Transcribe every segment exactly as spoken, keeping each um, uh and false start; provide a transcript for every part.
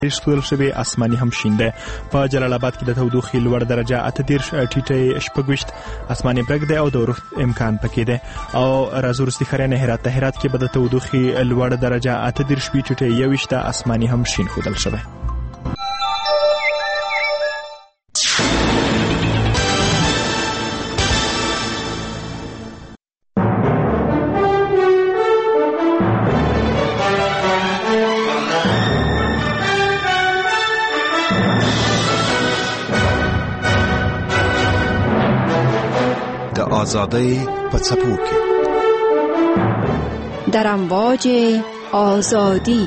ښودل شوی، اسماني هم شین دی. په جلال آباد کې د تودوخې لوړ درجه اته دېرش، ټیټه شپږ ویشت، اسماني برګ دی او د اورښت امکان پکې دی. او راځو وروستي ښاریانه هرات ته. هرات کې به د تودوخې لوړ درجه اته دېرش وي، ټیټه یو ویشت، اسماني هم شین ښودل شوی. آزادی په څپو کې در امواج آزادی.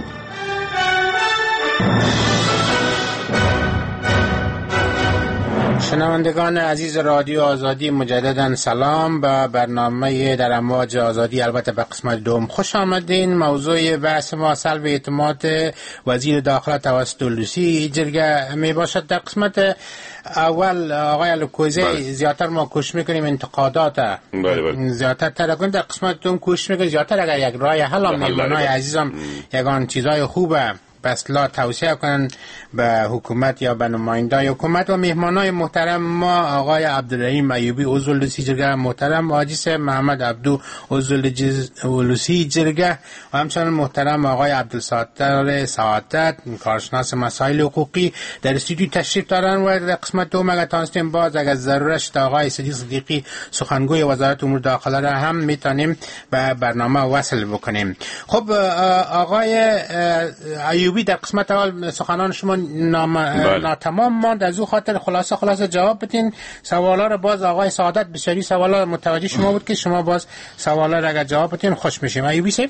شنوندگان عزیز رادیو آزادی، مجددا سلام. به برنامه در امواج آزادی، البته به قسمت دوم خوش آمدین. موضوع بحث ما سلب اعتماد وزیر داخله توسط لوسی جرگه می باشد. در قسمت اول آقای الکوزی زیادتر ما کوشش میکنیم انتقادات زیادتر تر کنیم، در قسمت دوم کوشش میکنیم زیادتر اگر یک راه حل هم میمانای عزیزم یگان چیزای خوبه بس لا توصیه کنن به حکومت یا به نمایندای حکومت. و مهمانای محترم ما آقای عبدالرحیم ایوبی عضو لوسی جرگه محترم، آجیس محمد عبدو عضو لوسی جرگه و همچنان محترم آقای عبدالستار سعادت کارشناس مسائل حقوقی در استودیو تشریف دارن. و در قسمت دوم اگر تانستیم باز اگر ضرورت شد آقای صدیق صدیقی سخنگوی وزارت امور داخله را هم میتونیم به برنامه وصل بکنیم. خب آقای ایوبی، در قسمت اول سخنان شما نام... ناتمام ماند، از او خاطر خلاصه خلاصه جواب بدین. سوالا رو باز آقای سعادت بسیاری سوالا متوجه شما بود که شما باز سوالا رو اگر جواب بدین خوش میشیم. ایوبی صاحب،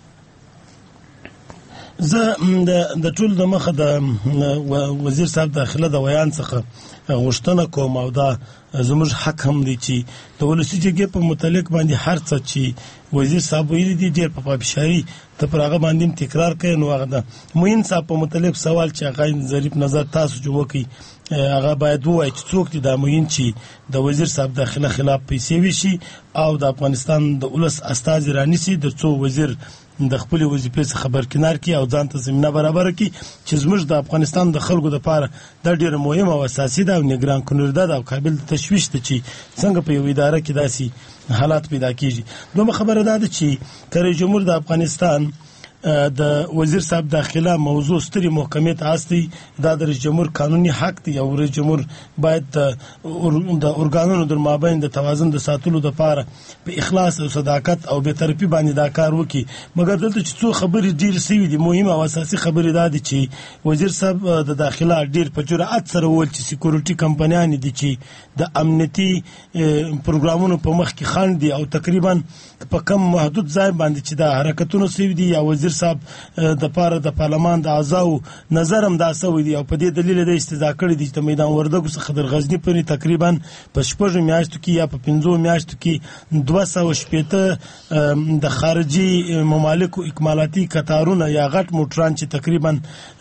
زه د ټول د مخه د وزیر صاحب داخله د ویان څخه غوښتنه کوم او دا زموږ حق هم دی چې د ولسي جرګې په متعلق باندې هر څه چې وزیر صاحب ویلي دي ډېر په پابشاري ته پر هغه باندې تکرار کوي. نو هغه د معین صاحب په متعلق سوال چې هغه ظریف نظر تاسو چې وکړي هغه باید ووایي چې څوک دي دا معین چې د وزیر صاحب داخله خلاف پیسې ویشي او د افغانستان د ولس استازي رانیسي د څو وزیر د خپل وظیفې څخه برکنار کی او ځان ته زمينه برابر کی چې زموږ د افغانستان د خلکو د لپاره د ډیره مهمه او اساسي ده او نگران کننده ده او قابل تشویش ده چې څنګه په یو اداره کې داسي حالات پیدا کیږي. دوه خبره ده چې کله جمهور د افغانستان د وزیر صاحب داخله موضوع ستري محکمې ته استي دا د جمهور قانوني حق دی او رئیس جمهور باید د اورګانونو در مابین د توازن د ساتلو د لپاره په اخلاص او صداقت او به طرفي باندې دا کار وکړي. مګر دلته چې څو خبرې ډیر سوي دي مهمه او اساسي خبرې دا دي چې وزیر صاحب د داخله ډیر په جرأت سره ول چې سکیورټي کمپنیان دي چې د امنیتي پروګرامونو په مخ کې خان دي او تقریبا په کم محدود ځای باندې چې دا حرکتونه سوي دي یا وزیر صاحب د پاره د پارلمان د اعضاو نظرم دا سوي دي او په دې دلیل د استدعا کړی دي چې میدان وردګو څخه در غزنی پورې تقریبا په شپږ میاشتو کې یا په پنځو میاشتو کې دوه سوه شپېته د خارجي ممالکو اکمالاتي قطارونه یا غټ موټران چې تقریبا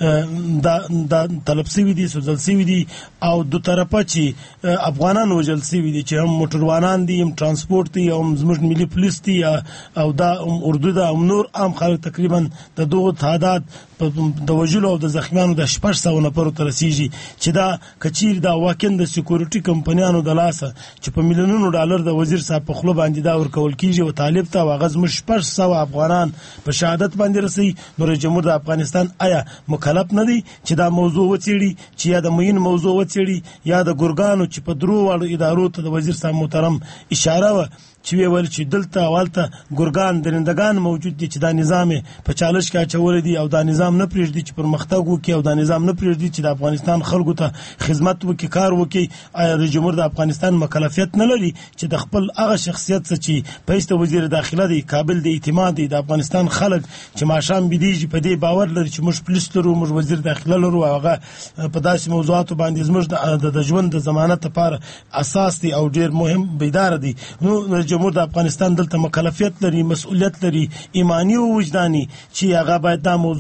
دا طلب سوي دي سوزل سوي دي او دو طرفه چې افغانان وجل سوي دي چې هم موټروانان دي هم ترانسپورت دي او زموږ ملي پولیس دي او دا اردو دا نور عام خلک تقریبا د دوه تعداد د وجلو او د زخمیانو د شپږ سوه نفرو ته رسیږي چې دا کچیر دا واکن د سکیورټي کمپنیانو د لاسه چې په میلیونونو ډالر د وزیر صاحب په خلو باندې دا ورکول کیږي او طالب ته واغز مش شپږ سوه افغانان په شهادت باندې رسي. نو جمهور د افغانستان آیا مکلف نه دی چې دا موضوع وڅېړي چې یا د معین موضوع وڅېړي یا د ګورګانو چې په درو واړو ادارو ته د وزیر صاحب محترم اشاره و چې ویل چې دلته والته ګورګان درندگان موجود دي چې دا نظام په چالش کې اچول دي او دا نظام نه پریږدي چې پرمختګ وکړي او دا نظام نه پریږدي چې د افغانستان خلکو ته خدمت وکړي کار وکړي. آیا رئیس جمهور د افغانستان مکلفیت نه لري چې د خپل هغه شخصیت چې پېسته وزیر داخله دی قابل د اعتماد دی د افغانستان خلک چې ماشام بيدیږي په دې باور لري چې موږ پولیس لرو موږ وزیر داخله لرو هغه په داسې موضوعاتو باندې زموږ د ژوند د ضمانت لپاره اساس دی او ډیر مهم بیدار دی. نو جمهور د افغانستان دلته مکلفیت لري مسؤلیت لري ایمانی او وجداني چې هغه باید دا موضوعات چې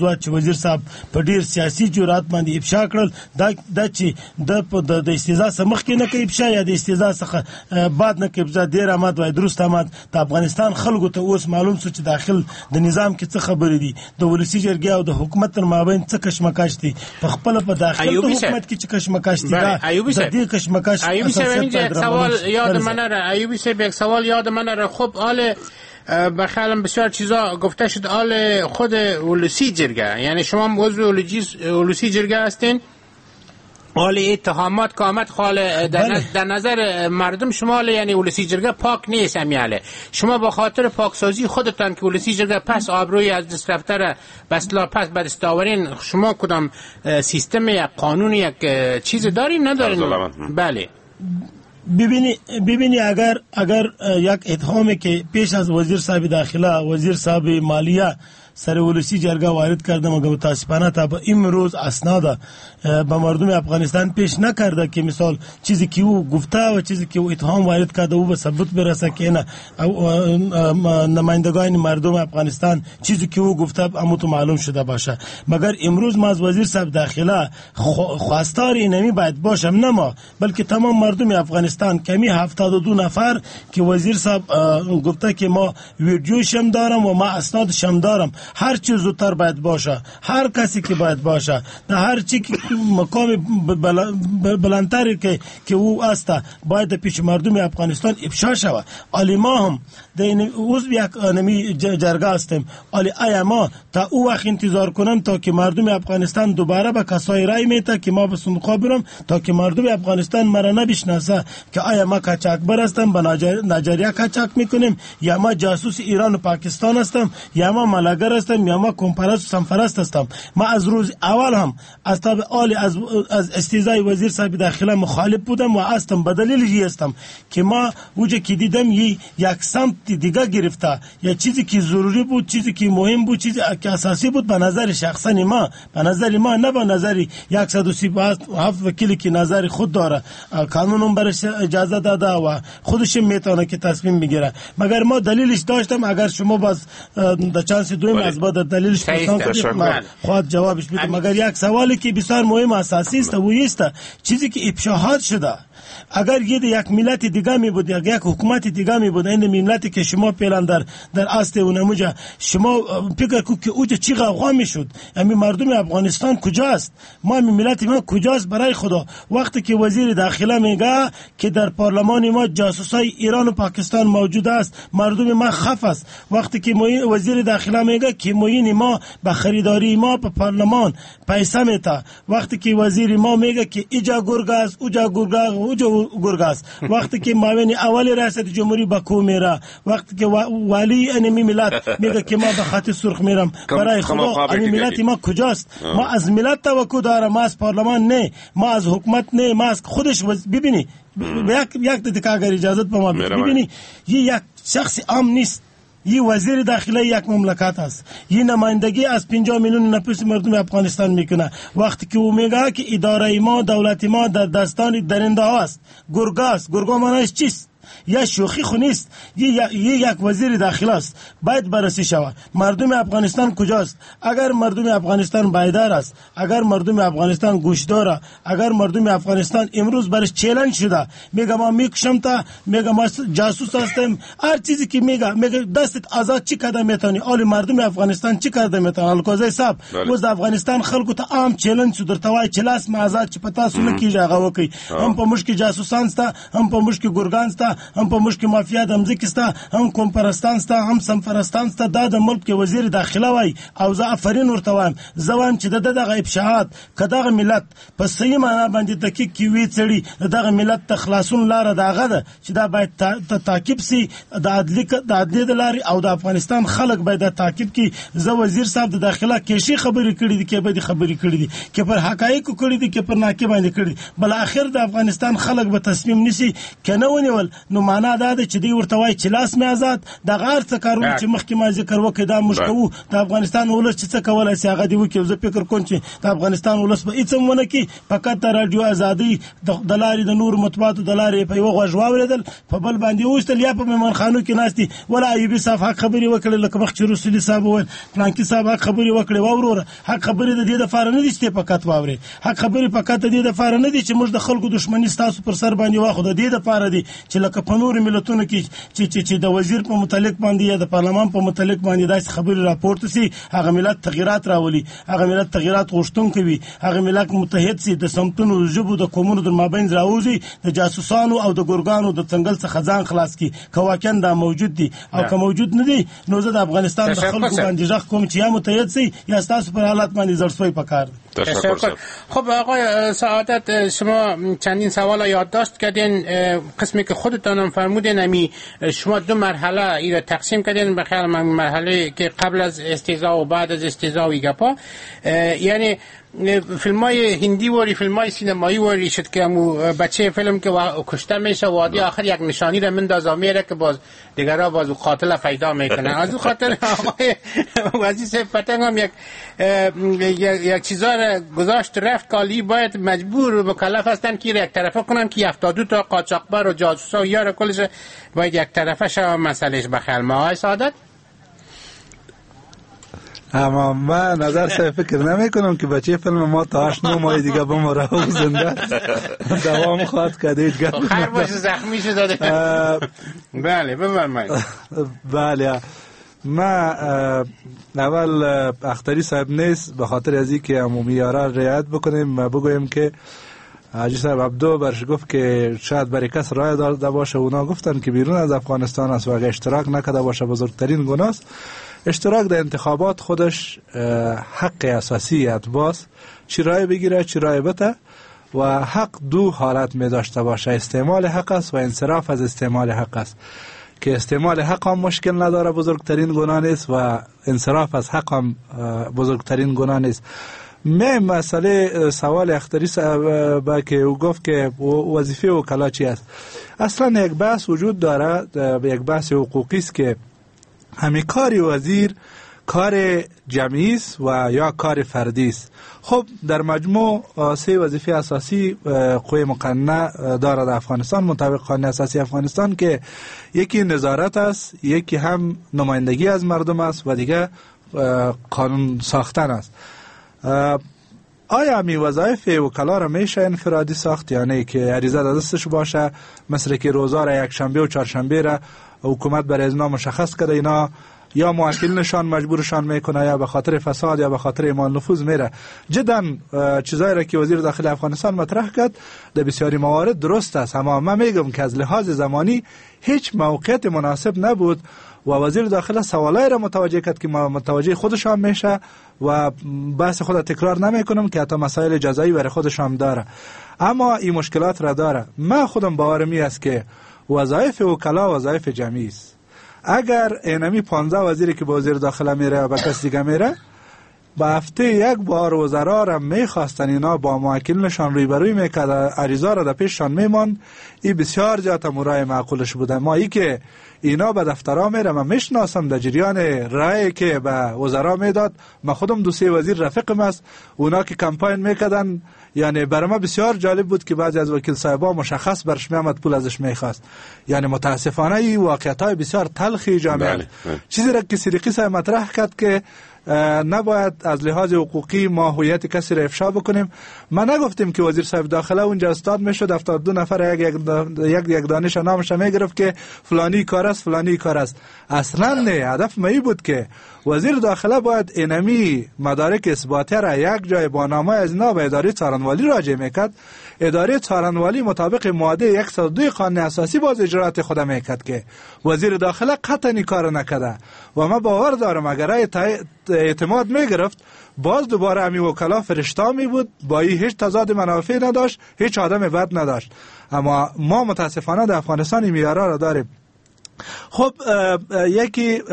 وزیر صاحب په ډیر سیاسي جرأت باندې افشا کړل دا د چې د د استیزا سمخ کې نه کوي افشا یا د استیزا څخه بعد نه کوي افشا ډیر آمد وای درست آمد د افغانستان خلکو ته اوس معلوم شو چې داخل د نظام کې څه خبرې دي د ولسی جرګې او د حکومت تر مابین څه کشمکش دي په خپل په داخل د حکومت کې چې کشمکش دي دا د دې کشمکش ایوبی صاحب اینجا یک سوال یاد من را ایوبی صاحب یک سوال یاد من را خب آل بخیالم بسیار چیزا گفته شد آل خود ولسی جرگه یعنی شما عضو ولسی جرگه هستین حال اتهامات که آمد خال در نظر مردم شما یعنی ولسی جرگه پاک نیست امیاله شما با خاطر پاکسازی خودتان که ولسی جرگه پس آبروی از دست رفته را بسلا پس به دست آورین شما کدام سیستم یک قانون یک چیز دارین ندارین بله ببینی ببینی اگر اگر یک اتهامی که پیش از وزیر صاحب داخله وزیر صاحب مالیه سر ولسی جرگه وارد کرده مگر متاسفانه تا به امروز اسناد به مردم افغانستان پیش نکرده که مثال چیزی که او گفته و چیزی که او اتهام وارد کرده او به ثبوت برسه که نه نمایندگان مردم افغانستان چیزی که او گفته اموت معلوم شده باشه مگر امروز ما از وزیر صاحب داخله خواستار اینمی باید باشم نه ما بلکه تمام مردم افغانستان کمی هفتاد و دو نفر که وزیر صاحب گفته که ما ویدیو شم دارم و ما اسناد شم دارم هر چیز زودتر باید باشه هر کسی که باید باشه در هر چی که مقام بلندتری که که او است باید پیش مردم افغانستان افشا شود علی ما هم در این عضو یک نمی جرگه هستیم علی آیا ما تا او وقت انتظار کنم تا که مردم افغانستان دوباره به کسای رای میته که ما به صندوق برم تا که مردم افغانستان مرا نبشناسه که آیا ما قاچاقبر هستم به نایجریا قاچاق میکنیم یا ما جاسوس ایران و پاکستان هستم یا ما ملگر هستم یا ما کمپرست و سمفرست هستم ما از روز اول هم از تاب آل از از استیزای وزیر صاحب داخله مخالف بودم و هستم به دلیل این هستم که ما وجه که دیدم یک سمت دیگه گرفته یا چیزی که ضروری بود چیزی که مهم بود چیزی که اساسی بود به نظر شخصی ما به نظر ما نه به نظر صد و سی و هفت وکیلی که نظر خود داره قانون برش اجازه داده و خودش میتونه که تصمیم بگیره مگر ما دلیلش داشتم اگر شما باز د چانس دویم از بعد دلیلش پرسان کنید خود جوابش بدم مگر یک سوالی که بسیار مهم اساسی است و است چیزی که افشاهات شده اگر یه یک ملت دیگه می بود یا یک حکومت دیگه می بود این ملتی که شما پیلان در در است و نموجه شما فکر کو که اوجه چی غوغا میشد یعنی مردم افغانستان کجاست ما ملت ما کجاست برای خدا وقتی که وزیر داخله میگه که در پارلمان ما جاسوسای ایران و پاکستان موجود است مردم ما خف است وقتی که وزیر داخله میگه که موین ما به خریداری ما به پارلمان پیسه میته وقتی که وزیر ما میگه که ایجا گرگاز اوجا گرگاز اوجا گرگاز وقتی که معاون اول ریاست جمهوری باکو میره وقتی که والی انمی ملت میگه که ما به خط سرخ میرم برای خدا این ملت ما کجاست ما از ملت توقع دارم ما از پارلمان نه ما از حکومت نه ما از خودش ببینی یک یک دقیقه اگر اجازه به ما ببینی یہ یک شخص عام نیست یہ وزیر داخله یک مملکت است یہ نمایندگی از پنجاه میلیون نفر مردم افغانستان میکنه وقتی که او میگه که اداره ما دولت ما در دستان درنده ها است گرگاست گرگا معنیش چیست یا شوخی خو نیست یه یک وزیر داخله است باید بررسی شود مردم افغانستان کجاست اگر مردم افغانستان بیدار است اگر مردم افغانستان گوشدار اگر مردم افغانستان امروز برش چالش شده میگه ما میکشم تا میگه ما جاسوس هستیم هر چیزی که میگه میگه دستت آزاد چی کده میتونی اول مردم افغانستان چی کرده میتونه الکوزای صاحب وز افغانستان خلکو ته عام چالش شو در توای چلاس ما آزاد چ پتا سونه کیږي هغه وکي هم په مشکل جاسوسان ستا هم په مشکل ګورګان ستا هم په مشکل مافیا د مزک ستا هم کومپرستان ستا هم سمفرستان ستا د ملک وزیر داخله وای او زه افرین ورته وایم زوام چې دغه افشاعات کداغه ملت په صحیح معنا باندې تحقیق کوي چړي دغه ملت تخلاصون لار داغه ده چې دا باید تعقیب سي د عدالت د عدالت لاري او د افغانستان خلک باید تعقیب کی زه وزیر صاحب د داخله کې شي خبرې کړې دي کې به خبرې کړې دي کې پر حقایق کړې دي کې پر ناکي باندې کړې بل اخر د افغانستان خلک به تصمیم نسی کنه ونیول نو معنا دا ده چې دی ورته وایي چې لاس مې آزاد د غار څه کارونه چې مخکې ما ذکر وکړ دا موږ کوو د افغانستان ولس چې څه کولای شي هغه دی وکړي. زه فکر کوم چې د افغانستان ولس به هیڅ هم ونه کړي، فقط د راډیو ازادي د لارې د نور مطبوعاتو د لارې په یوه غوږ واورېدل، په بل باندې وویشتل، یا په مېمانخانو کې ناست دي ولا ایوبي صاحب حق خبرې وکړې لکه مخکې رسولي صاحب وویل، پلانکي صاحب حق خبرې وکړې. واوروره حق خبرې د دې دپاره نه دي چې ته فقط واورې، حق خبرې فقط د دې دپاره نه دي چې موږ د خلکو دښمني ستاسو پر سر باندې واخو، د دې دپاره دي چې لکه په نورو ملتونو کې چې چې چې د وزیر په متعلق باندې یا د پارلمان په متعلق باندې داسې خبرې راپورته سي، هغه ملت تغیرات راولي، هغه ملت تغیرات غوښتونکی وي، هغه ملت متحد سي، د سمتونو ژبو د قومونو در مابین راوځي، د جاسوسانو او د ګورګانو د څنګل څخه ځان خلاص کړي. که واقعا دا موجود دي او که موجود نه دي، نو زه د افغانستان د خلکو باندې غږ کوم چې یا متحد سي یا ستاسو پر حالات باندې زړسوی پکار دی. تشکر. خب آقای سعادت، شما چندین سوال یادداشت کردین، قسمی که خودتان هم فرمودین امی شما دو مرحله ای را تقسیم کردین، بخیر من مرحله که قبل از استهزاء و بعد از استهزاء و گپا، یعنی فیلم های هندی واری، فیلم های سینمایی واری شد که امو بچه فیلم که کشته میشه وادی آخر یک نشانی را مندازه میره که باز دیگرها باز قاتل پیدا میکنن. از اون خاطر آقای وزیر پتنگ هم یک یک چیزا را گذاشت رفت کالی باید مجبور و مکلف هستن که یک طرفه کنن که هفتاد و دو تا قاچاقبر و جاسوس و یار کلش باید یک طرفه شو مسئلهش بخیر. ما آقای سعادت اما من نظر سه فکر نمی کنم که بچه فیلم ما تا هشت نو ماه دیگه بماره و زنده دوام خواهد کرده. خیر باشه زخمی شده. بله بفرمایید. بله ما اول اختری صاحب نیست، به خاطر از اینکه عمومی یارا رعایت بکنیم و بگویم که حاجی صاحب عبدو برش گفت که شاید برای کس رای داده باشه، اونا گفتن که بیرون از افغانستان است و اگه اشتراک نکرده باشه بزرگترین گناه است. اشتراک در انتخابات خودش حق اساسی اتباس، چی رای بگیره چی رای بده، و حق دو حالت می داشته باشه، استعمال حق است و انصراف از استعمال حق است، که استعمال حق هم مشکل نداره، بزرگترین گناه نیست، و انصراف از حق هم بزرگترین گناه نیست. می مسئله سوال اختری با که او گفت که وظیفه وکلا چی است، اصلا یک بحث وجود داره، یک بحث حقوقی است که همین کار وزیر کار جمعی است و یا کار فردی است. خب در مجموع سه وظیفه اساسی قوه مقننه دارد افغانستان مطابق قانون اساسی افغانستان، که یکی نظارت است، یکی هم نمایندگی از مردم است و دیگه قانون ساختن است. آیا همین وظایف وکلا را میشه انفرادی ساخت، یعنی که عریضه دستش باشه، مثل که روزا را یک شنبه و چهارشنبه را حکومت برای اینا مشخص کرده، اینا یا موکلینشان مجبورشان میکنه یا به خاطر فساد یا به خاطر ایمان نفوذ میره. جدا چیزایی را که وزیر داخلی افغانستان مطرح کرد در بسیاری موارد درست است، اما من میگم که از لحاظ زمانی هیچ موقعیت مناسب نبود و وزیر داخله سوالای را متوجه کرد که متوجه خودشان میشه و بحث خود تکرار نمیکنم که حتی مسائل جزایی برای خودشان داره، اما این مشکلات را داره. من خودم باورم است که وظایف وکلا وظایف جمعی است. اگر اینمی پانزده وزیری که با وزیر داخله میره و با کس دیگه میره، با هفته یک بار وزرا را میخواستن اینا با موکلینشان رویبروی میکرد، عریضا را در پیششان میمان، این بسیار جات مرای معقولش بوده. ما ای که اینا به دفترها میره، من میشناسم در جریان رای که به وزرا میداد، من خودم دو سه وزیر رفیقم است، اونا که کمپاین میکردن، یعنی برای ما بسیار جالب بود که بعضی از وکیل صاحبا مشخص برش میامد پول ازش میخواست. یعنی متاسفانه این واقعیت‌های بسیار تلخی جامعه. چیزی را که صدیقی صاحب مطرح کرد که نباید از لحاظ حقوقی ما هویت کسی را افشا بکنیم. ما نگفتیم که وزیر صاحب داخله اونجا استاد میشد، هفتاد و دو نفر یک یک یک دانش نامش میگرفت که فلانی کار است فلانی کار است. اصلا نه، هدف ما بود که وزیر داخله باید اینمی مدارک اثباتی را یک جای با نامه از اینا به اداره څارنوالی راجع میکرد. اداره څارنوالی مطابق ماده صد و دو قانون اساسی باز اجرات خود میکرد که وزیر داخله قطعی کار نکرده و ما باور دارم اگر اعتماد میگرفت باز دوباره امی وکلا فرشته می بود، با این هیچ تضاد منافع نداشت، هیچ آدم بد نداشت. اما ما متاسفانه در افغانستان این میارا را داریم. خب یکی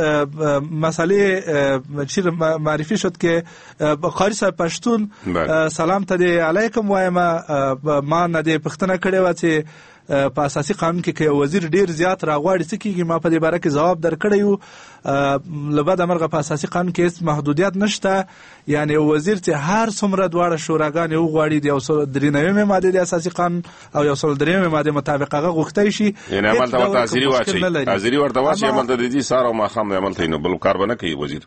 مسئله چی معرفی شد که قاری صاحب پشتون سلام تدی علیکم وایم، ما ندی پختنه کړي و چې په اساسي قانون کې که وزیر ډیر زیات راغواړي څه کیږي. ما په دې باره کې ځواب درکړی و، له بده مرغه په اساسي قانون کې هیڅ محدودیت نشته. یعنی وزیر چې هر څومره دواړه شوراګانې وغواړي د یو سل درې نوي ماده د اساسي قانون او یو سل درې ماده مطابق هغه غوښتای شي، یعنی عمل ته ورته حاضري واچي حاضري ورته واچي عمل ته د دې سار او ماښام عمل ته نه بل کار بنه کوي وزیر.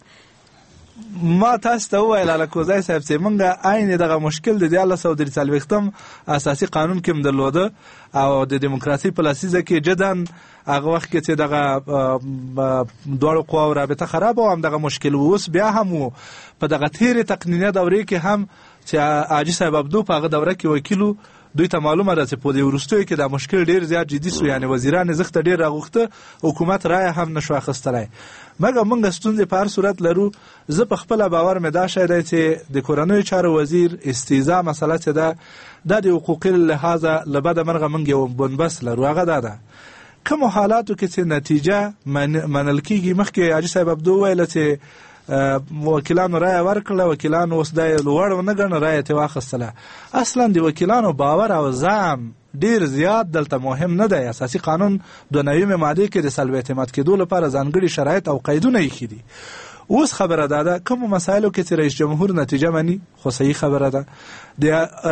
ما تاسو ته وویل الکوزای صاحب چې مونږه عین دغه مشکل د دیارلس سوه درې څلوېښتم اساسي قانون کې هم درلوده او د دیموکراسي په لسیزه کې جدن هغه وخت کې چې دغه دواړو قواو رابطه خراب او هم دغه مشکل اوس بیا هم و. په دغه تیرې تقنینه دورې کې هم چې حاجي صاحب عبدو په هغه دوره کې وکیلو، دوی ته معلومه ده چې په دې وروستیو کې دا مشکل ډیر زیات جدي سو. یعنی وزیران زخت ډیر راغوښته، حکومت رای هم نشو اخیستلای. مګر موږ ستونزې په هر صورت لرو. زه په خپل باور مې دا شی دی چې د کورنیو چارو وزیر استیزا مسله چې ده دا د حقوقي لحاظه له بده مرغه موږ یو بنبست لرو. هغه دا ده کومو حالاتو کې چې نتیجه منل کېږي. مخکې حاجي صاحب عبدو ویله چې وکیلانو رایه ورکړله، وکیلانو اوس دا لوړ ونه ګڼه، رایه ترې واخیستله. اصلا د وکیلانو باور او زعم ډیر زیات دلته مهم نه دی. اساسي قانون دوه نوي ماده کې د سلب اعتماد کېدو لپاره ځانګړي شرایط او قیدونه ایښي دي. اوس خبره ده ده کومو مسایلو کې چې رئیس جمهور نتیجه مني، خو صحیح خبره ده. د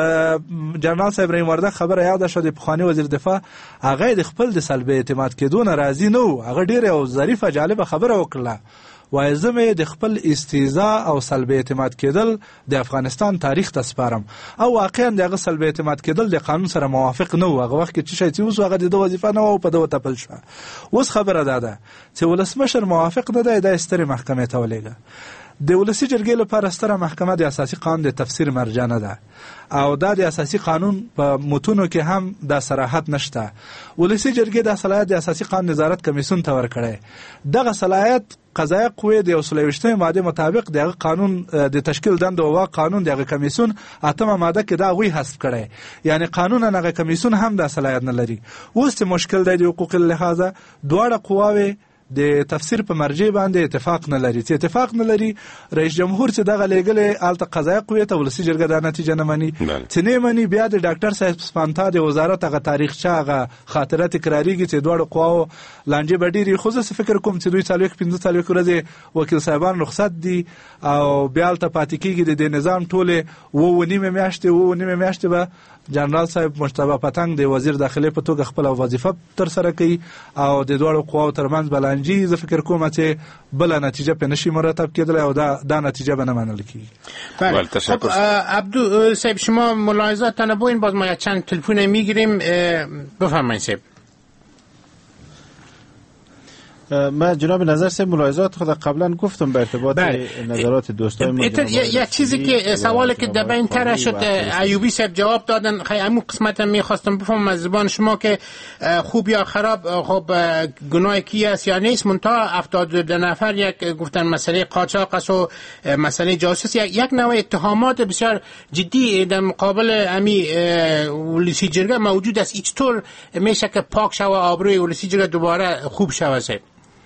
جنرال صاحب ابراهیم وردګ خبره یاده شوه، د پخواني وزیر دفاع هغه د خپل د سلب اعتماد کېدو نه راضي نه و. هغه ډیره او ظریفه جالبه خبره وکړله، وایي زه مې د خپل استیزا او سلب اعتماد کېدل د افغانستان تاریخ ته سپارم. او واقعا د هغه سلب اعتماد کېدل د قانون سره موافق نه و. هغه وخت کې چې شی چې اوس هغه د وظیفه نه و او په ده وتپل شوه. اوس خبره دا ده چې ولسمشر موافق نه دی، دا سترې محکمې ته ولېږه. د ولسي جرګې لپاره ستره محکمه د اساسي قانون د تفسیر مرجع نه ده او دا د اساسي قانون په متونو کې هم دا صراحت نشته. ولسي جرګې د صلاحیت د اساسي قانون نظارت کمیسیون ته ورکړی. دغه صلاحیت قضایه قوې د یو سل یوویشتمې ماده مطابق دغه قانون د تشکیل دنده او قانون دغه کمیسیون اتمه ماده کې دا غوي حذف کړی. یعنی قانونا هغه کمیسیون هم د صلاحیت نه لري. اوس مشکل دی د حقوق لحاظه دواړه قواوې د تفسیر په مرجع باندې اتفاق نه لري. چې اتفاق نه لري، رئیس جمهور چې دغه لېږلې الته قضایه قوې ته ولسي جرګه دا نتیجه نه مني. چې نه مني بیا د ډاکټر صاحب سپانتا د وزارت هغه تاریخچه هغه خاطره تکراریږي چې دواړو قواو لانجې به ډېرې. خو زه فکر کوم چې دوی څلوېښت پنځه څلوېښت ورځې وکیل صاحبان رخصت دي او بیا هلته پاتې کېږي. د دې نظام ټولې اووه نیمې میاشتې اووه نیمې میاشتې به جنرال صاحب مجتبی پتنګ د وزیر داخلي په توګه خپل وظیفه تر سره کوي او د دواړو قواو ترمنځ بلانجي. زه فکر کوم چې بل نتیجه په نشي مرتب کېدلی او دا دا نتیجه به نه منل کیږي. بله خب عبدو صاحب شما ملاحظات نبوین، باز ما چند تلفن میگیریم. بفرمایید صاحب. من جناب نظر سے ملاحظات خود قبلا گفتم به ارتباط نظرات دوستای ما. یه چیزی که سوالی که در بین طرح شد ایوبی صاحب جواب دادن، خیلی همون قسمت میخواستم بفهمم از زبان شما که خوب یا خراب خب گناه کی است یا نیست. منتها هفتاد دو نفر یک گفتن مسئله قاچاق است و مسئله جاسوسی، یک نوع اتهامات بسیار جدی در مقابل امی ولسی جرگه موجود است. هیچ طور میشه که پاک شوه آبروی ولسی جرگه دوباره خوب شوه؟ صاحب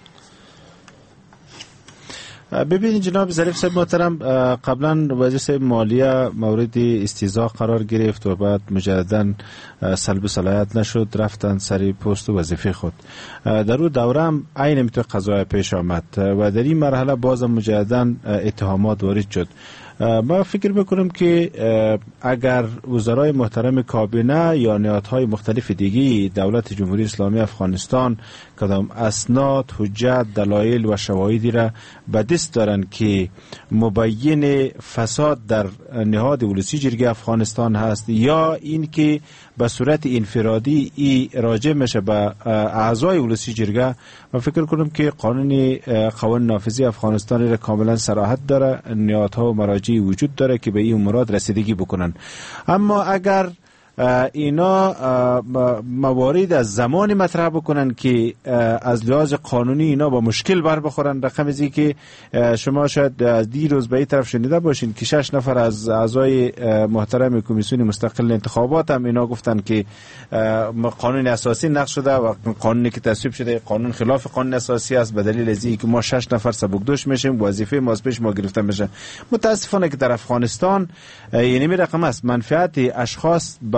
ببینید جناب ظریف صاحب محترم، قبلا وزیر صاحب مالیه مورد استیضاح قرار گرفت و بعد مجددا سلب صلاحیت نشد، رفتن سر پست و وظیفه خود. در اون دوره هم عین میتونه قضایا پیش آمد و در این مرحله باز مجددا اتهامات وارد شد. ما فکر میکنم که اگر وزرای محترم کابینه یا نهادهای مختلف دیگی دولت جمهوری اسلامی افغانستان کدام اسناد، حجت، دلایل و شواهدی را به دست دارن که مبین فساد در نهاد ولسی جرگه افغانستان هست یا این که به صورت انفرادی ای راجع میشه به اعضای ولسی جرگه، من فکر کنم که قانون قوانین نافذی افغانستان را کاملا صراحت داره، نهادها و مراجع وجود داره که به این مراد رسیدگی بکنن. اما اگر اینا موارد از زمانی مطرح بکنن که از لحاظ قانونی اینا با مشکل بر بخورن، رقم ازی که شما شاید از دیروز به این طرف شنیده باشین که شش نفر از اعضای محترم کمیسیون مستقل انتخابات هم اینا گفتن که قانون اساسی نقض شده و قانونی که تصویب شده قانون خلاف قانون اساسی است، به دلیل از اینکه ما شش نفر سبکدوش میشیم، وظیفه ما از پیش ما گرفته میشه. متاسفانه که در افغانستان یعنی می رقم است منفعت اشخاص به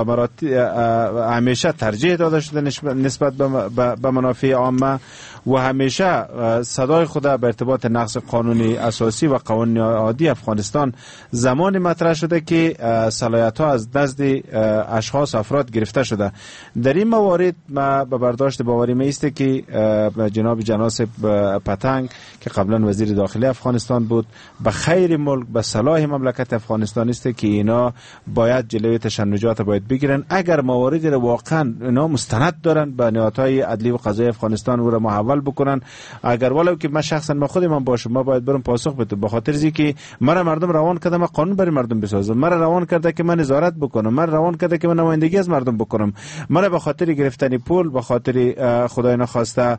مراتب همیشه ترجیح داده شده نسبت به منافع عامه و همیشه صدای خود به ارتباط نقض قانونی اساسی و قوانین عادی افغانستان زمان مطرح شده که صلاحیت ها از دست اشخاص افراد گرفته شده. در این موارد ما به برداشت باوری می است که جناب جناسب پتنگ که قبلا وزیر داخلی افغانستان بود به خیر ملک به صلاح مملکت افغانستان است که اینا باید جلوی تشنجات باید بگیرن. اگر مواردی را واقعا اینا مستند دارن به نهادهای عدلی و قضایی افغانستان او را محول بکنن. اگر ولو که من شخصا ما خود من باشم ما باید برم پاسخ بدم به خاطر اینکه مرا مردم روان کرده من قانون برای مردم بسازم، مرا روان کرده که من نظارت بکنم، مرا روان کرده که من نمایندگی از مردم بکنم، مرا به خاطر گرفتن پول به خاطر خدای نخواسته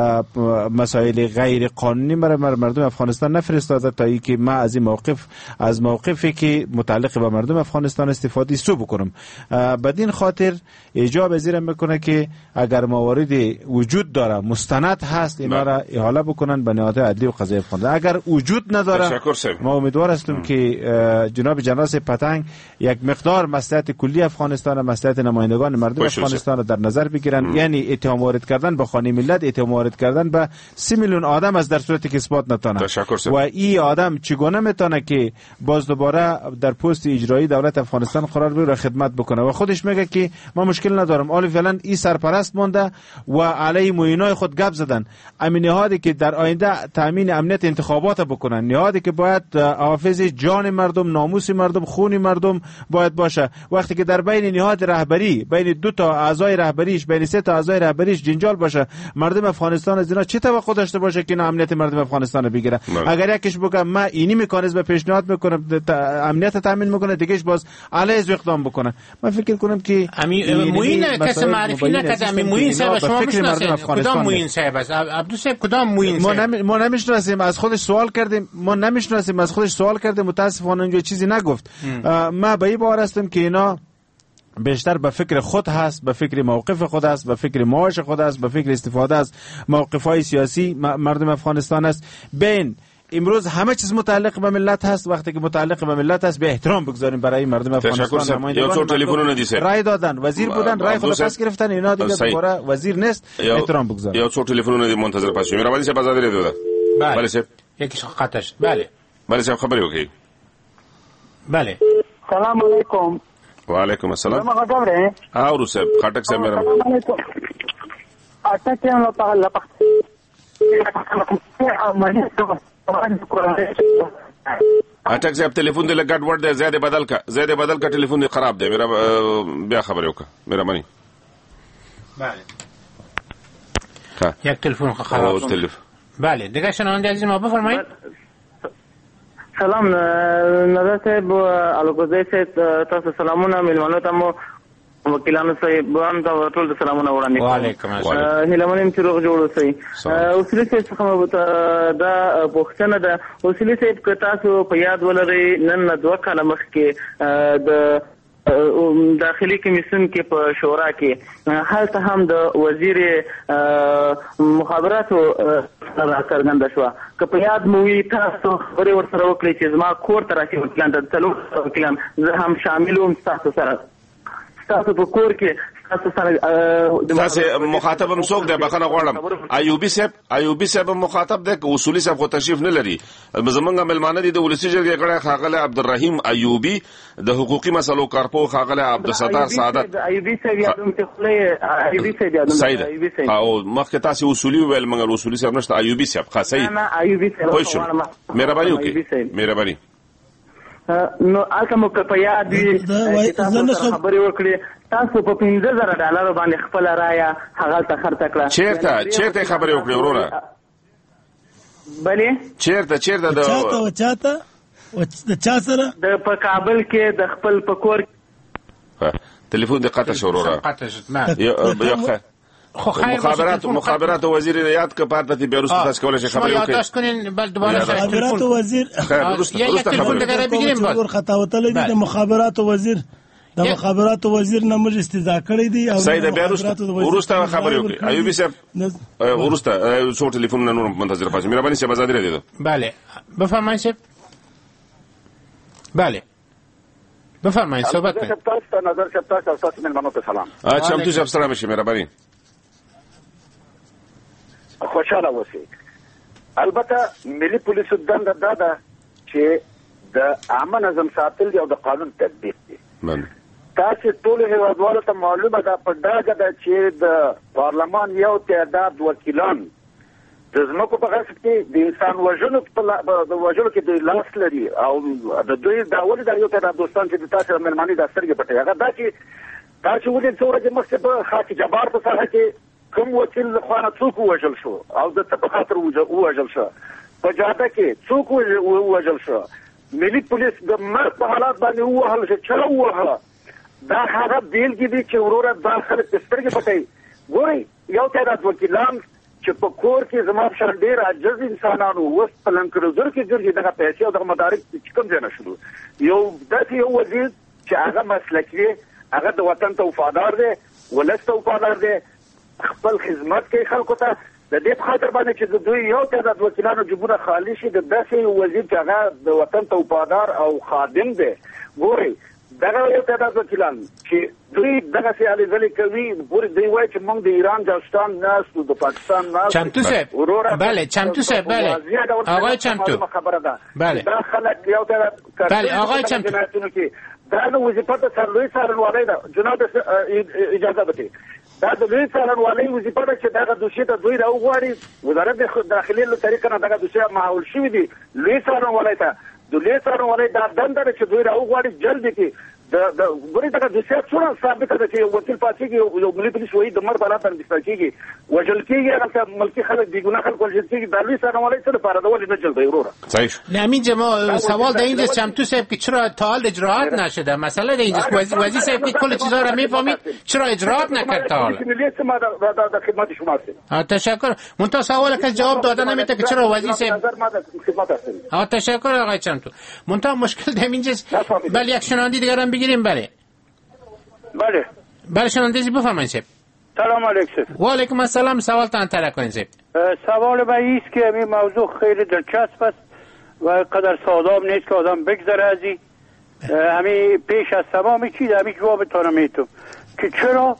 مسائل غیر قانونی مرا مردم افغانستان نفرستاده تا اینکه من از این موقف از موقفی که متعلق به مردم افغانستان استفاده سو بکنم. بدین خاطر ایجاب ازیر میکنه که اگر مواردی وجود داره مستند هست اینا را احاله بکنن به نهادهای عدلی و قضایی افغانستان. اگر وجود نداره ما امیدوار هستیم که جناب جناس پتنگ یک مقدار مصلحت کلی افغانستان و مصلحت نمایندگان مردم افغانستان را در نظر بگیرن. یعنی اتهام وارد کردن به خانه ملت اتهام وارد کردن به سی میلیون آدم از در صورتی که اثبات نتونه و این آدم چگونه میتونه که باز دوباره در پست اجرایی دولت افغانستان قرار بگیره خدمت بکنه و خودش میگه که ما مشکل ندارم. حالا فعلا این سرپرست مونده و علی معینای خود گپ زدن. امین نهادی که در آینده تامین امنیت انتخابات بکنن، نهادی که باید حافظ جان مردم، ناموس مردم، خون مردم باید باشه. وقتی که در بین نهاد رهبری بین دو تا اعضای رهبریش بین سه تا اعضای رهبریش جنجال باشه، مردم افغانستان از اینا چه توقع داشته باشه که امنیت مردم افغانستان بگیره؟ اگر یکیش بگه من اینی مکانیزم پیشنهاد میکنم امنیت تامین میکنه، دیگهش باز علیه اقدام بکنه. من فکر کنم که امین موین کس معرفی نکرد. امین موین صاحب شما میشناسید کدام موین صاحب است؟ عبدو صاحب کدام موین صاحب؟ ما نمی... ما نمیشناسیم، از خودش سوال کردیم. ما نمیشناسیم، از خودش سوال کردیم، متاسفانه اونجا چیزی نگفت. ما به این باور هستم که اینا بیشتر به فکر خود هست، به فکر موقف خود است، به فکر معاش خود است، به فکر استفاده از موقف‌های سیاسی مردم افغانستان است. بین امروز همه چیز متعلق به ملت هست. وقتی که متعلق به ملت هست به احترام بگذاریم برای مردم افغانستان. نمایندگان رای دادن، وزیر بودن، رای خود پس گرفتن، اینا دیگه دوباره وزیر نیست. احترام بگذاریم. یا چهار تلفنونه دی منتظر پس میرا ولی سه بازار دیده. بله سه یکیش قطع شد. بله بله سه خبری اوکی. بله سلام علیکم. و علیکم السلام. ما خبره او سه خټک سه میرا اټک یم لا په لا په اٹک صاحب ٹیلیفون دے لگٹ ورڈ دے زیادہ بدل کا زیادہ بدل کا ٹیلیفون دے خراب دے میرا بیا خبر ہوکا میرا منی بله یک تلفن خراب شد. بله دیگه شنونده عزیز ما بفرمایید. سلام نظر صاحب الگوزی صاحب تاسو سلامونه میلمانو تمو وکیلانو صاحب هم دا ټول سلامونه وړاندې کوم. وعلیکم السلام. هیلمنیم چې روغ جوړ اوسئ. اصلي صاحب څخه دا پوښتنه ده. اصلي صاحب که تاسو په یاد ولرئ نن دوه کاله مخکې د داخلي کمیسیون کې په شورا کې هلته هم د وزیر مخابراتو راڅرګنده شوه. که په یاد مو وي تاسو خبرې ورسره وکړئ چې زما کور ته راشي وکیلان د څلور وکیلان زه هم شامل وم ستاسو سره. تاسو په کور کې تاسو سره تاسو مخاطب هم څوک دی بخنه غواړم. ایوبي صاحب ایوبي صاحب مخاطب دی که اصولي صاحب خو تشریف نه لري. زمونږ ملمانه دي د ولسی جرګې غړی ښاغلی عبدالرحیم ایوبي د حقوقي مسلو کارپو ښاغلی عبدالستار سعادت ایوبي صاحب یادوم چې خپل ایوبي صاحب یادوم ایوبي صاحب او مخکې تاسو اصولي ویل مګر اصولي صاحب نشته. ایوبي صاحب خاصه نه ایوبي صاحب مهرباني وکړئ مهرباني. نو الته مو په یاد وي چې تاسو خبرې وکړې تاسو په پنځه زره ډالر باندې خپل رايه هغه ته خرڅ کړه. چیرته چیرته خبرې وکړې وروره؟ بله چیرته چیرته د چاته و چاته د چا سره د په کابل کې د خپل پکور ټلیفون د قطع شو وروره. قطع شد نه یو خو مخابرات مخابرات وزیر ریاض که پارت تی بیروست تاسو کولای شئ خبرې وکړئ. یادداشت کنین بل دوباره مخابرات وزیر یا تلیفون دغه بگیریم باز خطا وتل دي د مخابرات وزیر د مخابرات وزیر نه موږ استدعا کړی دی او سید بیروست ورسته خبرې وکړي. ایوبي صاحب ورسته څو ټلیفون نور منتظر پاتې مهرباني صاحب آزاد لري. بله بفرمایئ صاحب. بله بفرمایید صحبت کنید. تاسو نظر شپتاس او تاسو من منو سلام. چمتو شب سلام شي مهرباني. خوشاله اوسئ. البته ملي پولیسو دنده دا ده چې د عامه نظم ساتل او د قانون تطبیق دي. من تاسو ټول هیوادوالو ته معلومه ده په دغه د چې د پارلمان یو تعداد وکیلان د زموږ په غصب کې د انسان وژنو په د وژلو کې د لاس لري او د دوی د اول د یو تعداد دوستان چې د تاسو مېلماني د سترګې پټي هغه دا چې تاسو ولې څو ورځې مخکې په خاک جبار په ساحه کې کوم وکیل خو نه څوک وژل شو او د په خاطر وژل شو په جاده کې څوک وژل شو ملي پولیس د مرګ په حالات باندې وهل چې چلو وهله دا هغه بیلګې دي چې وروره دا خلک د سترګې پټي ګوري یو تعداد وکیلان چې په کور کې زما په شان ډېر عاجز انسانانو اوس په لنکروزر کې ګرځي دغه پیسې او دغه مدارک چې کوم ځای نه شروع یو داسې یو وزیر چې هغه مسلکي هغه د وطن ته وفادار دی ولس ته وفادار دی خپل خدمت کوي خلکو ته د دې په خاطر باندې چې د دوی یو تعداد وکیلانو جبونه خالی شي د داسې وزیر چې هغه د وطن ته وفادار او خادم دی ګوري دغه یو تعداد وکیلان چې دوی دغه سیالي ځلې کوي ګوري دوی وایي چې موږ د ایران جاسوسان ناست د پاکستان ناست چمتو صاحب بله چمتو صاحب بله آقای چمتو خبره ده بله دا خلک یو تعداد بله آقای چمتو دا نو وظیفه د سرلوی څارنوالۍ ده جناب اجازه بته دا د لوی څارنوالۍ وظیفه ده چې دغه دوشي ته دوی راوغواړي وزارت د داخلي له طریقه نه دغه دوشي معول شوی دي لوی څارنوالۍ ته د لوی څارنوالۍ دا دنده ده چې دوی راوغواړي جلد کې د د ګوري دغه دوشي څونه ثابت ده چې وکیل پاتېږي یو ملي پولیس وایي د مر په لاره باندې کېږي وژل کېږي هغه ملکي خلک بې ګناه خلک وژل کېږي د لوی څارنوالۍ څه لپاره ده ولې نه جلدی وروره صحیح همین جما سوال در اینجاست چمتو صاحب که چرا تا حال اجراعات نشده مسئله در اینجاست وزیر وزیر صاحب که کل چیزا رو میفهمید چرا اجراعات نکرد تا حال در خدمت شما هستم تشکر منتها سوال که جواب داده نمیده که چرا وزیر صاحب ها تشکر آقای چمتو منتها مشکل در اینجاست بله یک شنوندی دیگر هم بگیریم بله بله بله شنونده زی بفرمایید صاحب سلام علیکم و علیکم السلام سوال تان طرح کنید صاحب سوال من است که این موضوع خیلی دلچسب است و قدر سادام نیست که آدم بگذره از این همین پیش از تمام چیز همین جوابتان میتونم که چرا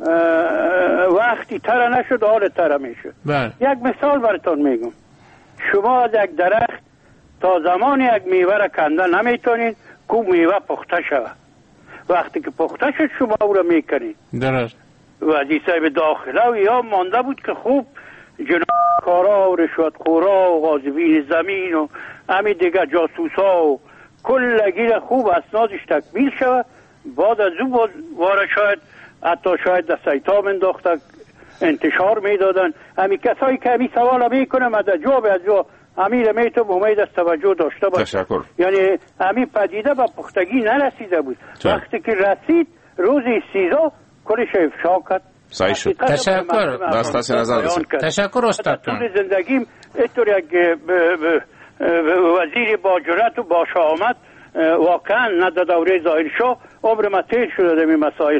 وقتی تره نشد حال تره میشد یک مثال براتون میگم شما از یک درخت تا زمان یک میوه را کنده نمیتونید که میوه پخته شود وقتی که پخته شد شما او را میکنید درست وزیر صاحب داخله و یا مانده بود که خوب جنایتکارا و رشوتخورا و غاصبین زمین و همین دیگه جاسوسا و کلگی خوب اسنادش تکمیل شود بعد از اون واره شاید حتی شاید در سایتا انداخته انتشار میدادن همین کسایی که همین سوال میکنم از جواب از جواب امیر میتونم امید از توجه داشته باشه تشکر. یعنی همین پدیده به پختگی نرسیده بود چه؟ وقتی که رسید روز استیزا کلش افشا کرد صحیح شد تشکر دست نظر تشکر استادتون زندگیم اینطور یک وزیر با جرأت و با شجاعت واقعا نه در دوره ظاهر شاه عمر ما تیر شده در این مسائل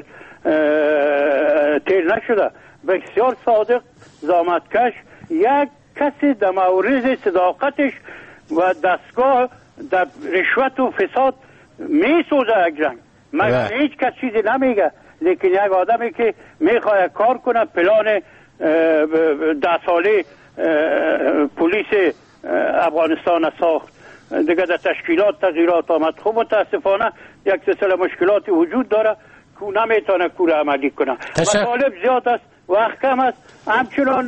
تیر نشده بسیار صادق زحمتکش یک کسی در مورد صداقتش و دستگاه در رشوت و فساد می سوزه یک رنگ من هیچ کس چیزی نمیگه لیکن یک آدمی که میخواه کار کنه پلان ده ساله پلیس افغانستان ساخت دیگه در تشکیلات تغییرات آمد خب متاسفانه یک سلسله مشکلاتی وجود داره که نمیتونه کور عملی کنه مطالب زیاد است وقت کم است همچنان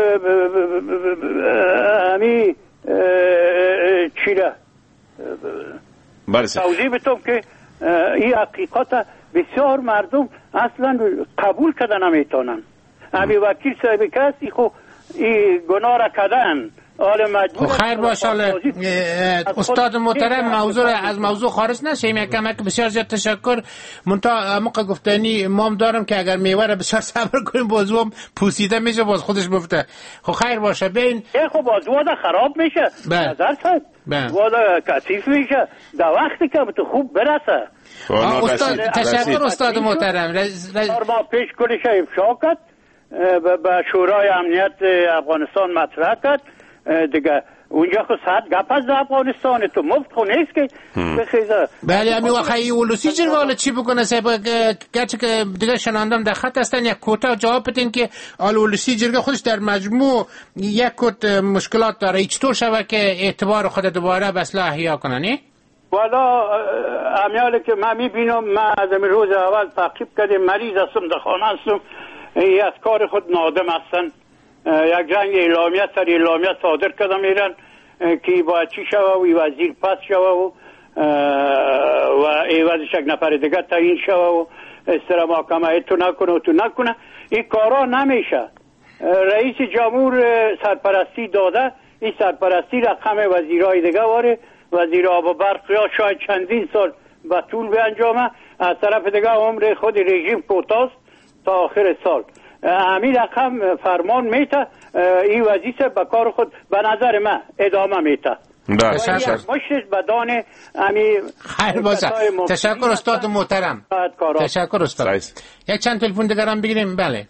همی چیره توضیح بتوم که این حقیقت بسیار مردم اصلا قبول کردن نمیتونن همی وکیل صاحبی کسی خو این گناه را کردن خیر باشه استاد محترم موضوع از موضوع خارج نشیم یک کمک بسیار زیاد تشکر منتها موقع گفتنی مام دارم که اگر میوه را بسیار صبر کنیم بازوام پوسیده میشه باز خودش بفته خب خیر باشه ببین خب بازوها خراب میشه نظر صد بازوها کثیف میشه در وقتی که تو خوب برسه استاد تشکر استاد محترم ما پیش کلش افشا کرد به شورای امنیت افغانستان مطرح کرد دیگه اونجا خود صد گپ از افغانستان تو مفت خو نیست که بخیزه. بله امی وقتی ولسی جرگال چی بکنه صاحب گرچه که دیگه شناندم در خط هستن یک کوتاه جواب بدین که آل ولسی جرگه خودش در مجموع یک کت مشکلات داره چطور شوه که اعتبار خود دوباره به اصلاح احیا کنه؟ والا امیاله که من میبینم من از روز اول تعقیب کردم مریض هستم در خانه هستم از کار خود نادم هستن یک جنگ اعلامیه سر اعلامیه صادر کردم ایران که باید چی شوه و وزیر پس شوه و و ایوازش یک نفر دیگه تعیین شوه و استرا محکمه تو نکنه و تو نکنه این کارا نمیشه. رئیس جمهور سرپرستی داده این سرپرستی رقم وزیرهای دیگه واره وزیر آب و برق یا شاید چندین سال به طول به انجامه از طرف دیگه عمر خود رژیم کوتاست تا آخر سال همین رقم فرمان میته این وظیفه به کار خود به نظر من ادامه میته. مشتش بدان امی خیر باشه. تشکر استاد محترم. تشکر استاد. یک چند تلفن دیگر هم بگیریم. بله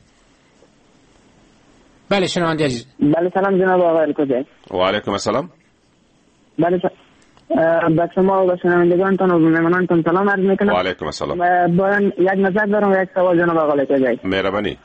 بله شنونده عزیز. بله سلام جناب آقای الکوزی. و علیکم السلام. بله به شما و به شنوندگانتان و مهمانانتان سلام عرض میکنم. و علیکم السلام. باید یک نظر دارم و یک سوال جناب آقای الکوزی. مهربانی.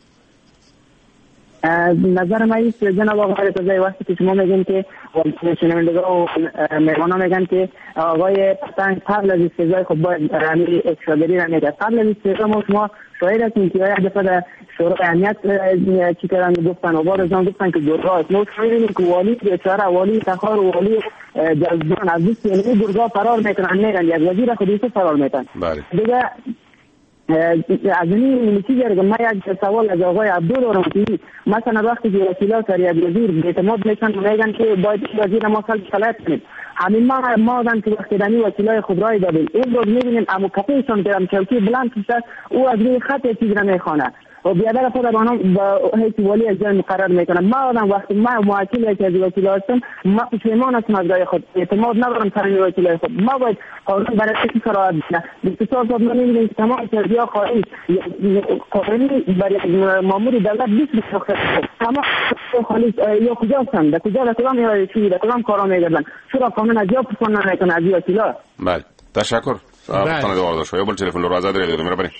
نظر من است جناب آقای الکوزی وقتی که شما میگین که شنوندگان و مهمانان میگن که آقای پتنگ قبل از استعفای خود باید امیر اکشاگری را میگه قبل از استعفای ما شما شاید هستیم که یک دفعه در شورای امنیت چی کردن گفتن و بعد از آن گفتن که گرگاه است. ما شاید که والی بیچاره والی تخار و والی جزدان از دوست یعنی گرگاه فرار میکنن میرن یک وزیر خودیسه فرار میکنن دیگه از این نتیجه که من یک سوال از آقای عبدو دارم که مثلا وقتی که وکیلا سر یک وزیر اعتماد میکنن میگن که باید وزیر ما سلب صلاحیت کنیم همین ما ما دن که وقتی دنی وکیلای خود رای دادیم این رو میبینیم امو کپیشون که چوکی بلند کشته او از روی خط چیز را میخوانه و بیادر خود بانم با هیچ ولی از جای مقرر میکنم ما آدم وقتی ما موکل یکی از وکیل هستم ما پشیمان هستم از رای خود اعتماد ندارم سر این وکیل خود ما باید قانون برای کسی سراحت بکنه بیست و چهار سال ما میبینیم که تمام چربیا خواهی قانونی برای مامور دولت بیست بسخته تمام خالی یا کجا هستن در کجا در کدام یا چی در کدام کارا میگردن چرا قانون از جا پسان نمیکنه از وکیل ها. بله تشکر. خانه دوار داشت یا بل تلفن رو آزاد ریدیم مهربانی.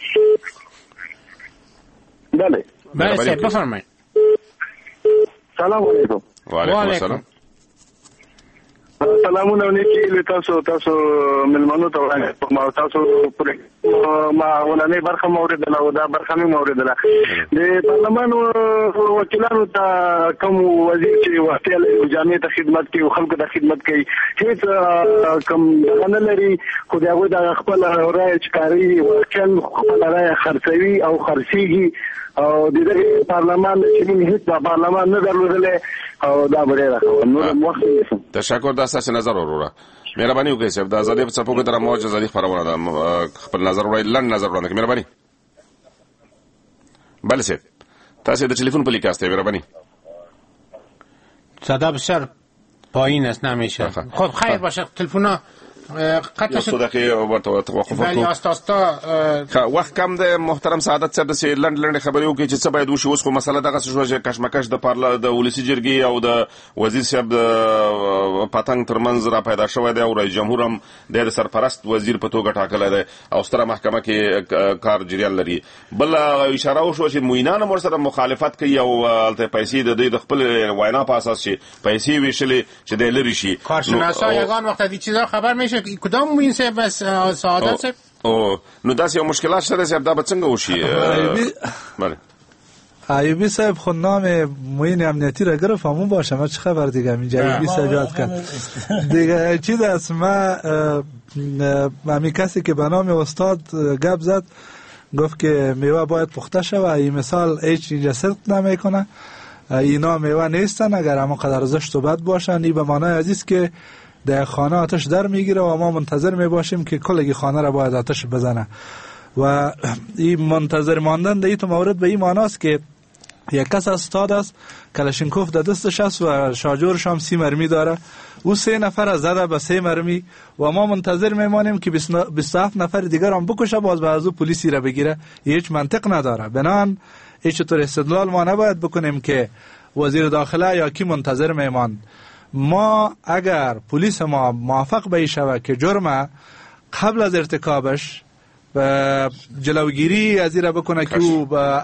بله بله سید بفرمایید. سلام علیکم. و علیکم السلام. سلامونه نیکی تاسو تاسو ملمنو ته ما تاسو پر ما ولنه برخه مورد له او دا برخه مورد له د پارلمان وکیلانو ته کوم وزیر چې وکیل جامع ته خدمت کوي او خلکو ته خدمت کوي هیڅ کوم نه لري خو دا وایي د خپل رای چکاري وکیل خپل رای خرڅوي او خرڅيږي او د دې پارلمان چې هیڅ د پارلمان نه درلودل او دا بره راخو نو وخت تشکر د اساس نظر وروره مهرباني وکړئ صاحب د ازادي په څپو کې تر موجه ازادي خبرونه ده خپل نظر وړاندې لن نظر وړاندې مهرباني. بله صاحب تاسو د ټلیفون په لیکاسته مهرباني. صدا بسیار پایین است نمیشه. خب خیر باشه تلفن‌ها قطع شد دقیقه ورته توقف وکړو. بله استاستا وخت کم د محترم سعادت صاحب د لند لند خبرې وکړي چې څه باید وشي. اوس خو مسله دغه شو چې کشمکش د پارلا د ولسی جرګي او د وزیر صاحب د پتنګ ترمنځ را پیدا شوی دی او رئیس جمهور هم د سرپرست وزیر په توګه ټاکلی دی او ستره محکمه کې کار جریان لري. بل اشاره وشو چې موینان هم ورسره مخالفت کوي او هلته پیسې د دوی د خپل وینا په اساس چې پیسې ویشلې چې دی لرې شي. کارشناسا یگان وخت از این چیزا خبر میشه کدام موین صاحب و سعادت صاحب او نو داسې یو مشکلات شته صاحب دا به څنګه وشي؟ بله ایوبی صاحب خود نام موین امنیتی را گرفت همون باشه ما چه خبر دیگه اینجا ایوبی سجاد کرد دیگه چی دست ما همی کسی که به نام استاد گپ زد گفت که میوه باید پخته شود این مثال هیچ اینجا صدق نمی کنه اینا میوه نیستن اگر اما قدر زشت و بد باشن این به معنای عزیز که در خانه آتش در میگیره و ما منتظر میباشیم که کلگی خانه را باید آتش بزنه و این منتظر ماندن در این مورد به این معناست که یک کس استاد است کلاشینکوف در دستش است و شاجورش هم سی مرمی داره او سه نفر از زده به سه مرمی و ما منتظر میمانیم که بیست و هفت نفر دیگر هم بکشه باز به از او پلیسی را بگیره هیچ منطق نداره. بنان هیچ طور استدلال ما نباید بکنیم که وزیر داخله یا کی منتظر میمان ما اگر پلیس ما موافق به شود که جرم قبل از ارتکابش جلوگیری از این بکنه که او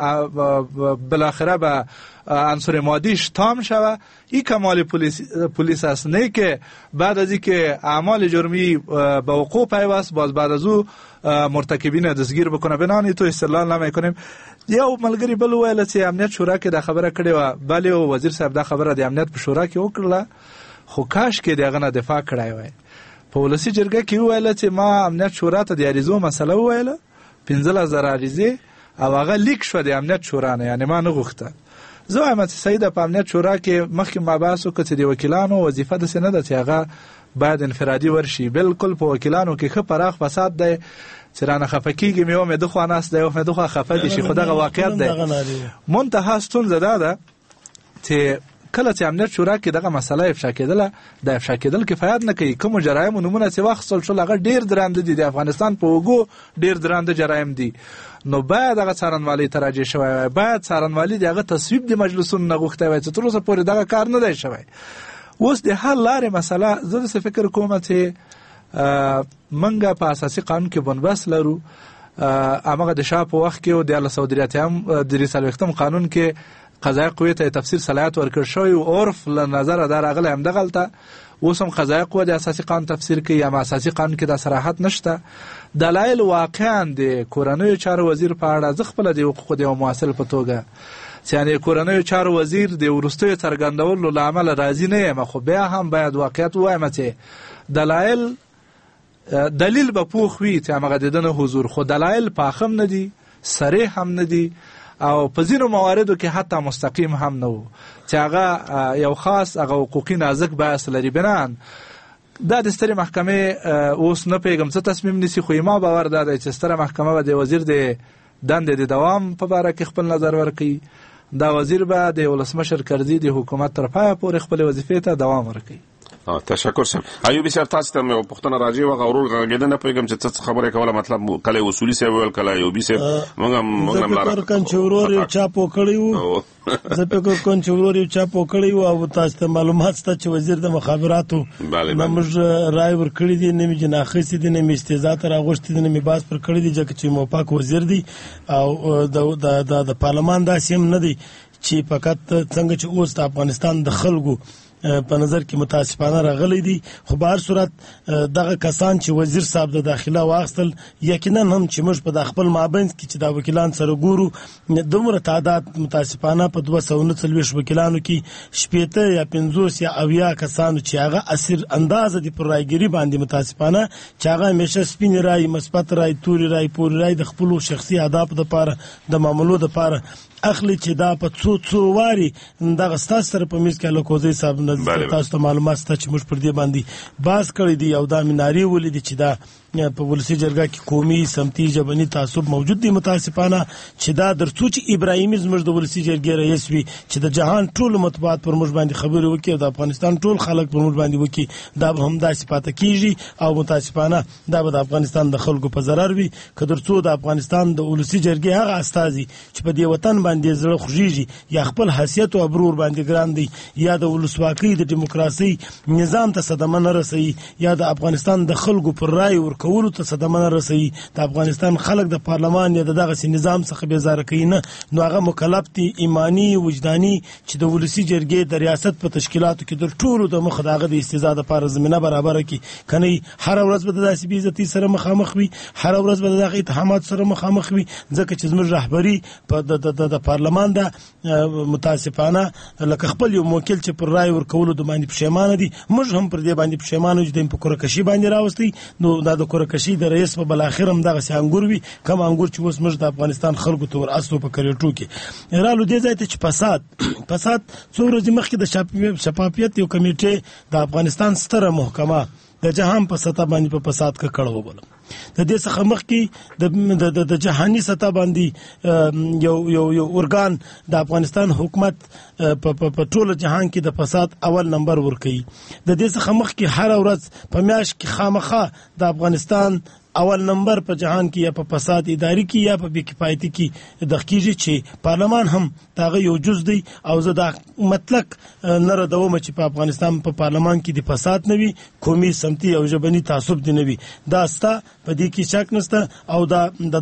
بالاخره به عنصر مادیش تام شود، این کمال پلیس پلیس است، نه که بعد از اینکه اعمال جرمی به وقوع پیوست باز بعد از او مرتکبین دستگیر بکنه. بنان تو استدلال نمیکنیم. یو ملګری بل ویل چې امنیت شورا کې دا خبره کړې و، بل وزیر صاحب دا خبره د امنیت په شورا کې وکړه، خو کاش کې دغه نه دفاع کړای وای. په ولسی جرګه کې ویل چې ما امنیت شورا ته د اړیزو مسله ویله، پنځه زره اړیزې او هغه لیک شو د امنیت شورا نه، یعنی ما نه غوښته. زه وایم چې سید په امنیت شورا کې مخکې مباحث وکړي چې د وکیلانو وظیفه د سینه ده چې هغه باید انفرادي ورشي. بالکل په وکیلانو کې ښه پراخ فساد دی چې رانه خفه کېږي، مې و مې دخوا ناست دی او مې دخوا خفه دي شي، خو دغه واقعیت دی. منتها ستونزه دا ده چې کله چې امنیت شورا کې دغه مسله افشا کېدله، د افشا کېدل کفایت نه کوي. کومو جرایمو نومونه چې واخیستل شول هغه ډېر درانده دي، د افغانستان په اوږو ډېر درانده جرایم دي، نو باید هغه څارنوالۍ ته راجع شوی وای، باید څارنوالي د هغه تصویب د مجلسونو نه غوښتی وای چې تر اوسه پورې دغه کار نه دی شوی. اوس د حل لارې مسله زه داسې فکر کوم چې منګه په اساسي قانون کې بنبست لرو، هماغه د شاه په وخت کې او د دیارلس سوه درې اتیایم درې څلوېښتم قانون کې قضایي قوې ته تفسیر صلاحیت ورکړل شوی او عرف له نظره دا راغلی همدغلته. اوس هم قضایي قوه د اساسي قانون تفسیر کوي، یا اساسي قانون کې دا صراحت نشته. دلایل واقعا د کورنیو چارو وزیر په اړه زه خپله د حقوقو د یو محصل په توګه یعنی کورنیو چارو وزیر د وروستیو څرګندولو له امله راضي نه یم، خو بیا هم باید واقعیت ووایم چې دلایل دلیل به پوخ وي چې همغه د دنه حضور، خو دلایل پاخم نه دي، صریح هم نه دي، او په ځینو مواردو کې حتی مستقیم هم نه وو چې هغه یو خاص هغه حقوقي نازک بحث لري. بنان دا د سترې محکمې اوس نه پیغام څه تصمیم نیسي، خو ما باور دا دی چې ستره محکمه به د وزیر د دندې د دوام په باره کې خپل نظر ورکړي. دا وزیر به د ولسمشر کرزي د حکومت تر پایه پورې خپل وظیفې ته دوام ورکړي. تشکر سم. ایوبي صاحب تاسو ته مې پوښتنه راځي و غوړول غږیدل نه پیغام چې څه خبره کوله، مطلب کله اصولي صاحب ویل کله ایوبي صاحب موږ موږ هم لاره فکر کن چې ورور یو چا پوکړی وو، زه فکر کوم چې ورور یو چا پوکړی وو او تاسو ته معلومات ست چې وزیر د مخابراتو موږ رائے ور کړی دي، نه مې جناخې دي، نه مې استیزا تر اغوشت دي، نه مې باس پر کړی دي چې موپاک وزیر دي او د د پارلمان داسې هم نه دي چې فقط څنګه چې اوس د افغانستان د خلکو په نظر کې متاسفانه راغلی دي. خو به هر صورت دغه کسان چې وزیر صاحب د داخله واخیستل، یقینا هم چې موږ په د خپل مابینځ کې چې دا وکیلان سره ګورو دومره تعداد متاسفانه په دوه سوه نهه څلوېښت وکیلانو کې شپېته یا پنځوس یا اویا کسانو چې هغه اسیر اندازه دي پر رایګیري باندې متاسفانه چې هغه همیشه سپینې رایې، مثبت رایې، تورې رایې، پورې رایې د خپلو شخصي اهدافو دپاره د معاملو دپاره اخلي چې دا په څو څو واري دغه ستاسو سره په میز کې الکوزی صاحب نه تاسو ته معلومات شته چې موږ پر دې باندې باز کړی دی او دا میناري ولیدي چې دا په ولسی جرګه کې قومي سمتي ژبني تعصب موجود دی. متاسفانه چې دا درڅو چې ابراهیمي زموږ د ولسی جرګې رئیس وي چې د جهان ټول مطبوعات پر موږ باندې خبرې وکړي او د افغانستان ټول خلک پر موږ باندې وکړي، دا به هم داسې پاته کیږي او متاسفانه دا به د افغانستان د خلکو په ضرر وي که درڅو د افغانستان د ولسی جرګې هغه استازي چې په دې وطن باندې زړه خوږیږي یا خپل حیثیت او ابرور باندې ګران دی یا د ولسواکۍ د دیموکراسي نظام ته صدمه نه رسوي یا د افغانستان د خلکو پر رای ورکولو ته صدمه نه رسوي، د افغانستان خلک د پارلمان یا د دغه نظام څخه بیزاره کوي نه، نو هغه مکلف دي ایمانی وجداني چې د ولسی جرګې د ریاست په تشکیلاتو کې در ټولو د مخ دغه د استیزا د لپاره زمینه برابر کړي. کني هر ورځ به د داسې بې عزتۍ سره مخامخ وي، هر ورځ به دغه اتهامات سره مخامخ وي، ځکه چې زموږ رهبري په د پارلمان د متاسفانه لکه خپل یو موکل چې پر رای ورکولو د باندې پښیمانه دي، موږ هم پر دې باندې پښیمانه یو چې د په کورکشي باندې راوستي. نو دا د کورکشي د رئیس په بل اخر هم دغه انګور وي کم انګور چې اوس موږ د افغانستان خلکو ته ور اسو په کریټو کې رالو دې ځای ته چې فساد فساد څو ورځې مخکې د شفافیت یو کمیټې د افغانستان ستره محکمه د جهان په سطح باندې په فساد کې کړه وبله. د دې څخه مخکې د جهاني سطح باندې یو یو یو ارګان د افغانستان حکومت په ټول جهان کې د فساد اول نمبر ورکوي. د دې څخه مخکې هر ورځ په میاشت کې خامخا د افغانستان اول نمبر په جهان کې یا په فساد اداري کې یا په بیکفایتی کې د خکیږي چې پارلمان هم تاغه یو جز دی او زه دا مطلق نه ردوم چې په افغانستان په پارلمان کې د فساد نه وي، قومي سمتي او ژبني تعصب دی نه وي. دا ستا په دې کې شک نشته او دا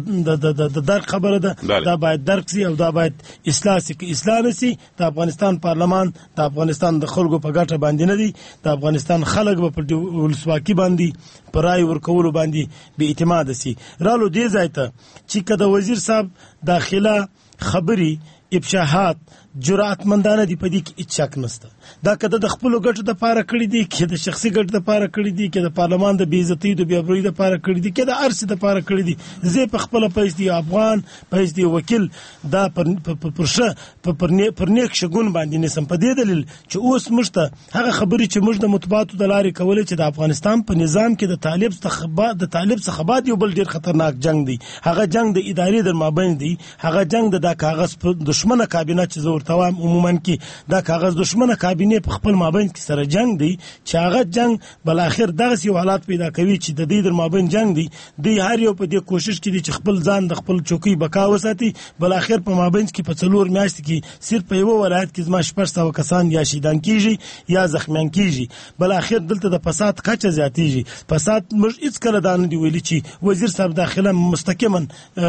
د درک خبره ده، دا باید درک سي او دا باید اصلاح سي. که اصلاح نسي د افغانستان پارلمان د افغانستان د خلکو په ګټه باندې نه دی، د افغانستان خلک به په ولسواکي باندې پر رای ورکولو باندې به اعتماد سي. رالو دې ځای ته چې کله وزیر صاحب داخله خبري افشاحات جرأتمندانه دی په دې کې هیڅ شک نشته. دا کده د خپل ګټو د پاره کړی دی، کې د شخصي ګټو د پاره کړی دی، کې د پارلمان د بیزتی د بیابري د پاره کړی دی، کې د ارث د پاره کړی دی. زه په خپل پیسې دی افغان پیسې دی وکیل دا پر پرشه پر نیک شګون باندې نسم په دې دلیل چې اوس مشته هغه خبرې چې موږ د مطبوعاتو د لارې کولې چې د افغانستان په نظام کې د طالب څخه د طالب څخه بعد یو بل ډیر خطرناک جنگ دی. هغه جنگ د ادارې در مابین دی، هغه جنگ د کاغذ په دشمنه کابینه چې زور توام عموما کې دا کاغذ دشمنه کابینه په خپل مابین کې سره جنگ دی چې هغه جنگ بل اخر دغه یو حالات پیدا کوي چې د دې در مابین جنگ دی. دی هر یو په دې کوشش کې دی چې خپل ځان د خپل چوکۍ بقا وساتي، بل اخر په مابین کې په څلور میاشتې کې صرف په یو ولایت کې زما شپږ سوه کسان یا شهیدان کیږي یا زخمیان کیږي، بل اخر دلته د فساد کچه زیاتیږي. فساد موږ هیڅ کله دا نه دی ویلي چې وزیر صاحب داخله مستقیما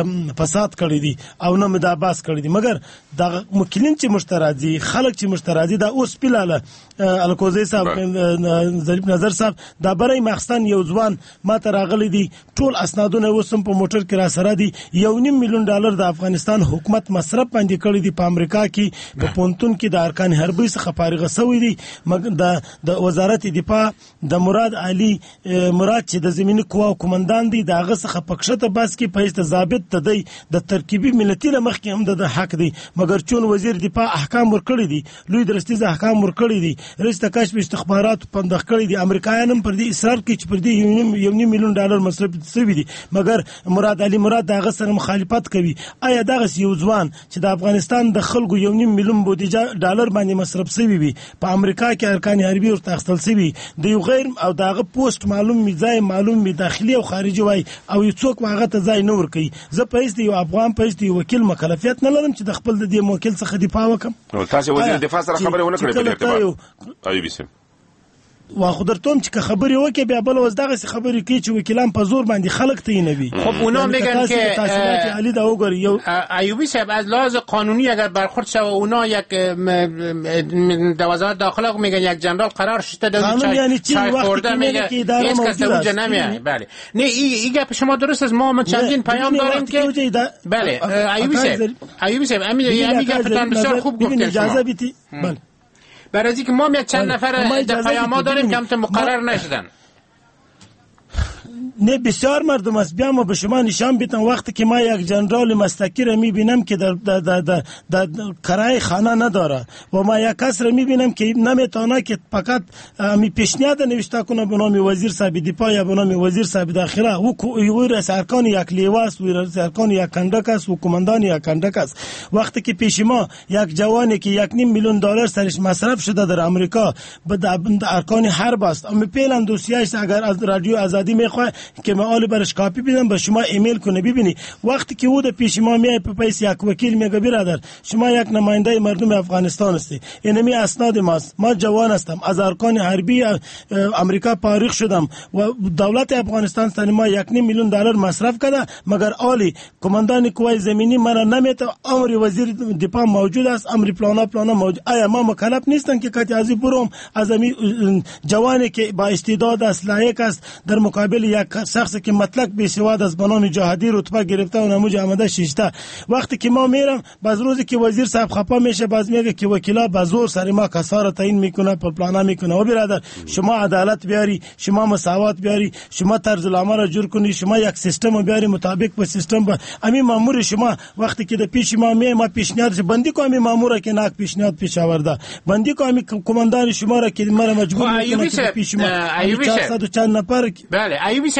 فساد کړی دی او نه مداباس کړی دی، مګر د مکلین چې مشترازي خلک چې مشترازي دا اوس پیلاله الکوزی صاحب ظریف نظر صاحب دا برای مخستان یو ځوان ما ته راغلی دی، ټول اسنادونه وسم په موټر کې را سره دي، یو نیم میلیون ډالر د افغانستان حکومت مصرف باندې کړی دی په امریکا کې په پونتون کې د ارکان حربي څخه فارغ شوی دی. مګر د د وزارت دفاع د مراد علي مراد چې د زمینی قواو کمانډان دی دغه څخه پکښته بس کې پېست ضابط ته دی د ترکیبي ملتي لمخ کې هم د حق دی، مګر چون وزیر دفاع احکام ورکړي دي، لوی درستیز احکام ورکړي دي، رئیس د کشف استخبارات پندخ کړي دي، امریکایان هم پر دې اصرار کوي چې پر دې یو نیم میلیون ډالر مصرف شوی دي، مګر مراد علي مراد دغه سره مخالفت کوي. آیا دغه یو ځوان چې د افغانستان د خلکو یو نیم میلیون بودیجه ډالر باندې مصرف شوی وي په امریکا کې ارکان حربي ورته اخیستل شوی د یو غیر او دغه پوسټ معلوم می ځای معلوم می داخلي او خارجي وای او یو څوک هغه ته ځای نه ورکوي. زه پېست یو افغان پېست یو وکیل مکلفیت نه لرم چې د خپل د دې وکیل څخه دفاع وکم. تاسو وزیر دفاع سره خبرې ونه کړې په ارتباط ایوبي سم واخو درتوم چې خبري وکي بیا بل وز دغه خبري کوي چې وکیلان په زور باندې خلق تینوي. خب اونا میگن که علی دا وګوري یو ایوبی صاحب از لحاظ قانونی اگر برخورد شه اونا یک در وزارت داخله میگن یک جنرال قرار شده در چای چای خورده میگه هیچ کس اونجا نمیاد. بله نه این گپ شما درست است. ما چندین پیام داریم که بله ایوبی صاحب ایوبی صاحب همین گپتان بسیار خوب گفتید. اجازه بدید. بله برای اینکه ما یک چند نفر در پیام‌ها داریم که همت مقرر نشدن. نه بسیار مردم است. بیا ما به شما نشان بدم وقتی که ما یک جنرال مستقر را میبینم که در در در در, در کرایه خانه نداره و ما یک کس را میبینم که نمیتونه که فقط می پیشنهاد نوشته کنه به نام وزیر صاحب دفاع یا به نام وزیر صاحب داخله و او رئیس ارکان یک لیواس و رئیس ارکان یک کندک است و کماندان یک کندک است. وقتی که پیش ما یک جوانی که یک نیم میلیون دلار سرش مصرف شده در امریکا به ارکان حرب است اما پیلان دوسیه‌اش اگر از رادیو آزادی میخواد که ما آل برش کاپی بدم به شما ایمیل کنه ببینی وقتی که او در پیش ما میای په پیسې یک وکیل میگه برادر شما یک نماینده مردم افغانستان هستی اینمی اسناد ماست ما جوان هستم از ارکان حربی امریکا فارغ شدم و دولت افغانستان سن ما یک نیم میلیون دلار مصرف کرده مگر آلی کماندان قوای زمینی من نمیته امر وزیر دفاع موجود است امر پلانا پلانا موجود. آیا ما مکلف نیستن که کتی ازی بروم از امی جوانی که با استعداد است لایق است در مقابل یک شخصی که مطلق بیسواد از بنام جهادی رتبه گرفته و نموج آمده شیشته وقتی که ما میرم باز روزی که وزیر صاحب خپا میشه باز میگه که وکیلا بازور سر ما کسار تعیین میکنه پر پلانا میکنه. و برادر شما عدالت بیاری شما مساوات بیاری شما طرز العمل را جور کنی شما یک سیستم بیاری مطابق با سیستم با امی مامور شما وقتی که در پیش ما می ما پیشنهاد بندی کو امی مامور که ناک پیشنهاد پیش آورده بندی کو امی کماندان شما را که مرا مجبور میکنه که پیش ما ایوبی صاحب بله ایوبی صاحب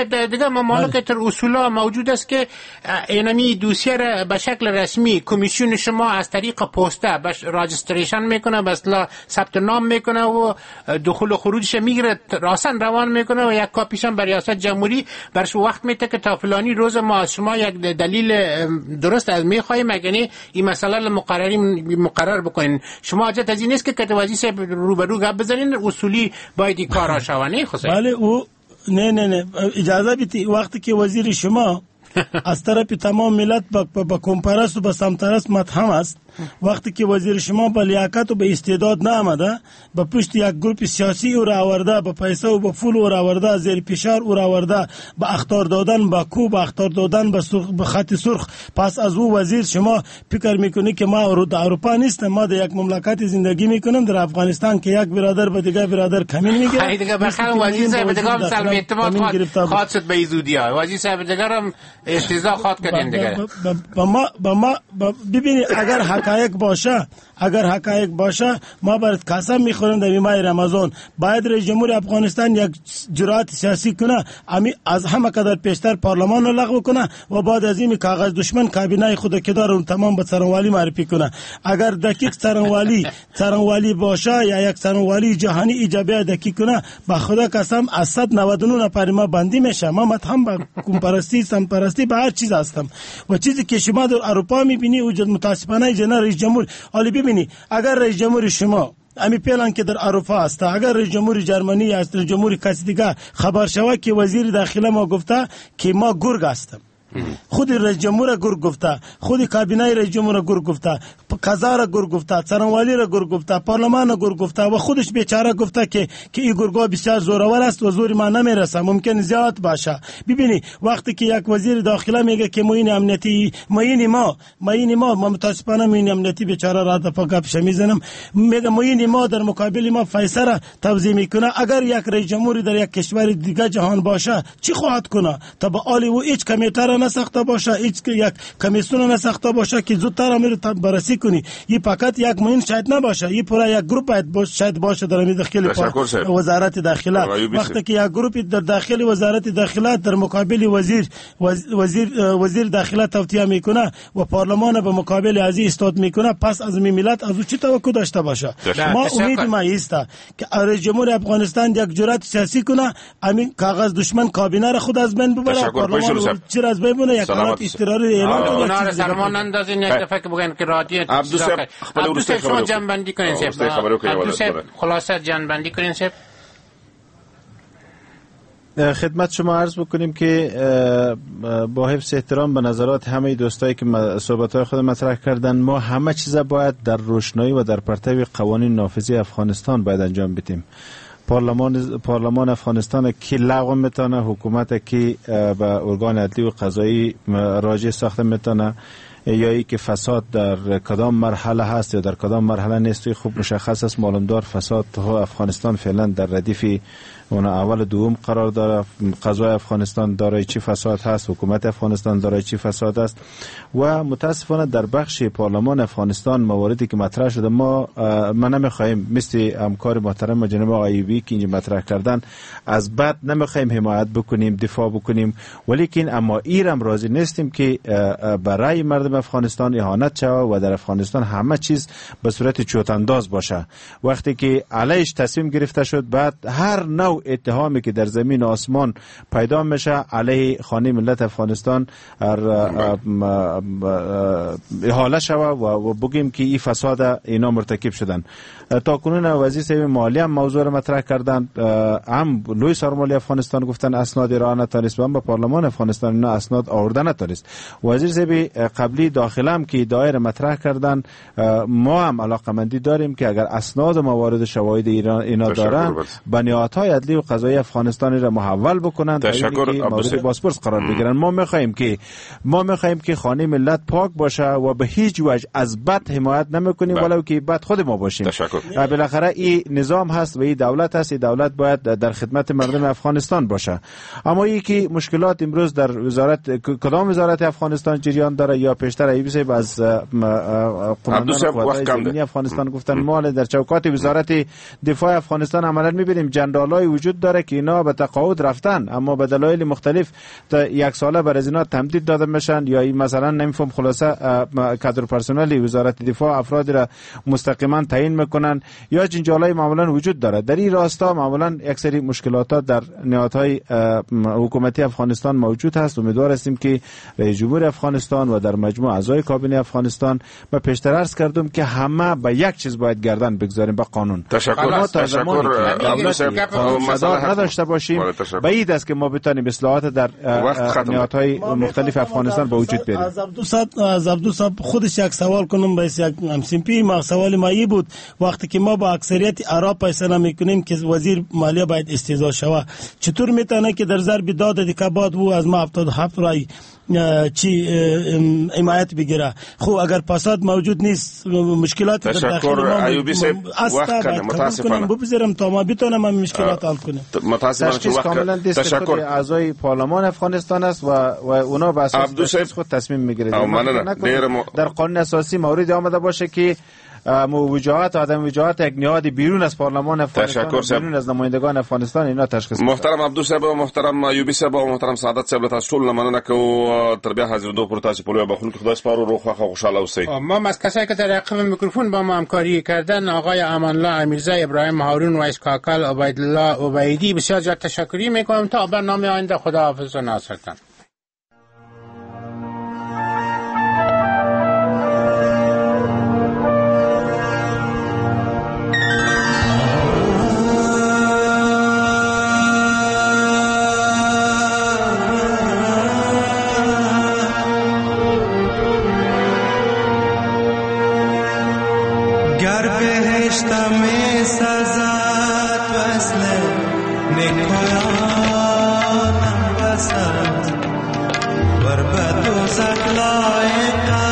صاحب دیگه ممالک تر اصولا موجود است که اینمی دوسیه را به شکل رسمی کمیسیون شما از طریق پسته بش راجستریشن میکنه، مثلا ثبت نام میکنه و دخول و خروجش میگیره، راسن روان میکنه و یک کاپیش هم بر ریاست جمهوری برش وقت میته که تا فلانی روز ما از شما یک دلیل درست از میخوایم مگنی این مسئله مقرری مقرر بکنین. شما حاجت از این نیست که کتوازی صاحب رو به رو گپ بزنین، اصولی باید این کارا شوانه خصوصا. بله او نه نه نه اجازه بیتی وقتی که وزیر شما از طرف تمام ملت با کمپرست و با سمترست متهم است، وقتی که وزیر شما با لیاقت و به استعداد نه آمده، با پشت یک گروپ سیاسی او را آورده، با پیسه و با پول او را آورده، زیر فشار او را آورده، با اخطار دادن با کو، با اخطار دادن با با خط سرخ، پس از او وزیر شما فکر میکنی که ما در اروپا نیستم، ما در یک مملکت زندگی میکنیم در افغانستان که یک برادر به دیگر برادر کمین میگیره. خیلی دیگه بخیر وزیر صاحب دیگه سلب اعتماد خاط شد به زودیا، وزیر صاحب دیگه هم استیضاح خاط کردن دیگه. با ما با ما ببینید اگر حقایق باشه، اگر حقایق باشه ما برات قسم میخوریم در ماه رمضان باید رئیس جمهور افغانستان یک جرأت سیاسی کنه، امی از همه قدر پیشتر پارلمان رو لغو کنه و بعد از این کاغذ دشمن کابینه خود که داره اون تمام به سرانوالی معرفی کنه. اگر دقیق سرانوالی سرانوالی باشه یا یک سرانوالی جهانی ایجابی دقیق کنه با خدا قسم از صد و نود و نه نفر ما بندی میشه. ما متهم به کمپرستی سم پرستی به هر چیز هستم و چیزی که شما در اروپا میبینی وجود متاسفانه جنرال رئیس جمهور عالی ببینی اگر رئیس جمهور شما امی پیلان که در اروپا است، اگر رئیس جمهور جرمنی است، رئیس جمهور کسی دیگه خبر شوه که وزیر داخله ما گفته که ما گرگ هستم، خود رئیس جمهور گرگ گفته، خود کابینه رئیس جمهور گرگ گفته، قضا را گرگ گفته، سرانوالی را گرگ گفته، پارلمان را گرگ گفته و خودش بیچاره گفته که که این گرگا بسیار زورآور است و زور ما نمیرسه، ممکن زیاد باشه. ببینی وقتی که یک وزیر داخله میگه که معین امنیتی معین ما معین ما ما متاسفانه معین امنیتی بیچاره را دفعه گپش میزنم، میگه معین ما در مقابل ما فیصله را توضیح میکنه. اگر یک رئیس جمهوری در یک کشور دیگه جهان باشه چی خواهد کنه؟ تا به عالی و هیچ کمیته را نساخته باشه، هیچ یک کمیسیون نساخته باشه که زودتر امیر بررسی کنی. این فقط یک معین شاید نباشه، این پورا یک گروپ باید باشه، شاید باشه در داخل وزارت داخله. وقتی که یک گروپ در داخل وزارت داخله در مقابل وزیر وزیر وزیر داخله توطئه میکنه و پارلمان به مقابل از این استاد میکنه، پس از ملت از او چی توقع داشته باشه؟ ما امید ما است که رئیس جمهور افغانستان یک جرأت سیاسی کنه، همین کاغذ دشمن کابینه را خود از بین ببره، پارلمان چرا از بین بونه، یک حالت اضطراری اعلان کنه. اونا را سرمان اندازین یک دفعه که بگن که رادیو عبدالصاحب عبدالصاحب شما جنبندی کنین صاحب. عبدالصاحب خلاصه جنبندی کنین صاحب. خدمت شما عرض بکنیم که با حفظ احترام به نظرات همه دوستایی که صحبت‌های خود مطرح کردن، ما همه چیز باید در روشنایی و در پرتو قوانین نافذی افغانستان باید انجام بدیم. پارلمان پارلمان افغانستان کی لغو میتونه، حکومت کی به ارگان عدلی و قضایی راجع ساخته میتونه، یا ای که فساد در کدام مرحله هست یا در کدام مرحله نیست. خوب مشخص است، معلومدار فساد تو افغانستان فعلا در ردیف اون اول دوم قرار داره. قضای افغانستان دارای چی فساد هست، حکومت افغانستان دارای چی فساد است و متاسفانه در بخش پارلمان افغانستان مواردی که مطرح شده ما ما نمیخوایم مثل همکار محترم جناب آیوبی که اینجا مطرح کردن از بد نمیخوایم حمایت بکنیم، دفاع بکنیم، ولیکن اما ایرم راضی نیستیم که برای مردم افغانستان اهانت شود و در افغانستان همه چیز به صورت چوت انداز باشه. وقتی که علیش تصمیم گرفته شد بعد هر نوع اتهامی که در زمین و آسمان پیدا میشه علیه خانه ملت افغانستان احاله شود و بگیم که این فساد اینا مرتکب شدن. تا کنون وزیر صاحب مالی هم موضوع را مطرح کردن، هم لوی سرمالی افغانستان گفتن اسناد را نتونست، هم به پارلمان افغانستان اینا اسناد آورده نتونست. وزیر صاحب قبلی داخله هم که دایر مطرح کردن، ما هم علاقمندی داریم که اگر اسناد و موارد شواهد اینا دارن بنیادهای عدلی و قضایی افغانستان را محول بکنن، تشکر مورد بازپرس قرار بگیرن. ما میخوایم که ما میخوایم که خانه ملت پاک باشه و به هیچ وجه از بد حمایت نمیکنیم ولو که بد خود ما باشیم. بالاخره این نظام هست و این دولت هست، این دولت باید در خدمت مردم افغانستان باشه. اما این که مشکلات امروز در وزارت کدام وزارت افغانستان جریان داره یا پیشتر ایوب صاحب از قماندان قوات زمینی افغانستان گفتن، ما در چوکات وزارت دفاع افغانستان عملا میبینیم جنرالای وجود داره که اینا به تقاعد رفتن اما به دلایل مختلف تا یک ساله بر از اینا تمدید داده میشن یا این مثلا نمیفهم خلاصه کادر پرسنلی وزارت دفاع افرادی را مستقیما تعیین میکنن یا جنجالای معمولا وجود داره. در این راستا معمولا یک سری مشکلات در نهادهای حکومتی افغانستان موجود هست. امیدوار هستیم که رئیس جمهور افغانستان و در مجموع اعضای کابینه افغانستان ما پیشتر عرض کردم که همه به یک چیز باید گردن بگذاریم، به قانون. تشکر. تشکر. نداشته باشیم بعید است که ما بتونیم اصلاحات در نهادهای مختلف افغانستان به وجود بیاریم. از عبدو صاحب خودش یک سوال کنم، باید یک همسیمپی ما سوال مایی بود وقتی که ما با اکثریت آرا پیسنا میکنیم که وزیر مالیه باید استیضاح شود، چطور میتونه که در ضرب داد دیگه بعد او از ما هفتاد و هفت رای چی حمایت بگیره؟ خب اگر فساد موجود نیست مشکلات در داخل ما ایوبی صاحب وقت کنه متاسفانه بپذیرم تا ما بتونم ما مشکلات حل کنیم. متاسفانه کاملا تشکر اعضای پارلمان افغانستان است و و اونا به اساس خود تصمیم میگیرند. در قانون اساسی موردی آمده باشه که وجاهت آدم وجاهت یک نهاد بیرون از پارلمان افغانستان بیرون از نمایندگان افغانستان اینا تشخیص محترم عبدو صاحب و محترم ایوبی صاحب و محترم سعادت صاحب تاسو ټول مننه کوو تر بیا حاضر دوه پورتاسی پولو بخون که خدای سپارو روخ و خوشحال اوسئ. ما از کسایی که در عقب میکروفون با ما همکاری کردن آقای امان الله امیرزی، ابراهیم هارون، ویس کاکل، عبیدالله عبیدی بسیار زیاد تشکری میکنم. تا برنامه آینده خداحافظ و ناصرتان. برباد و زکلای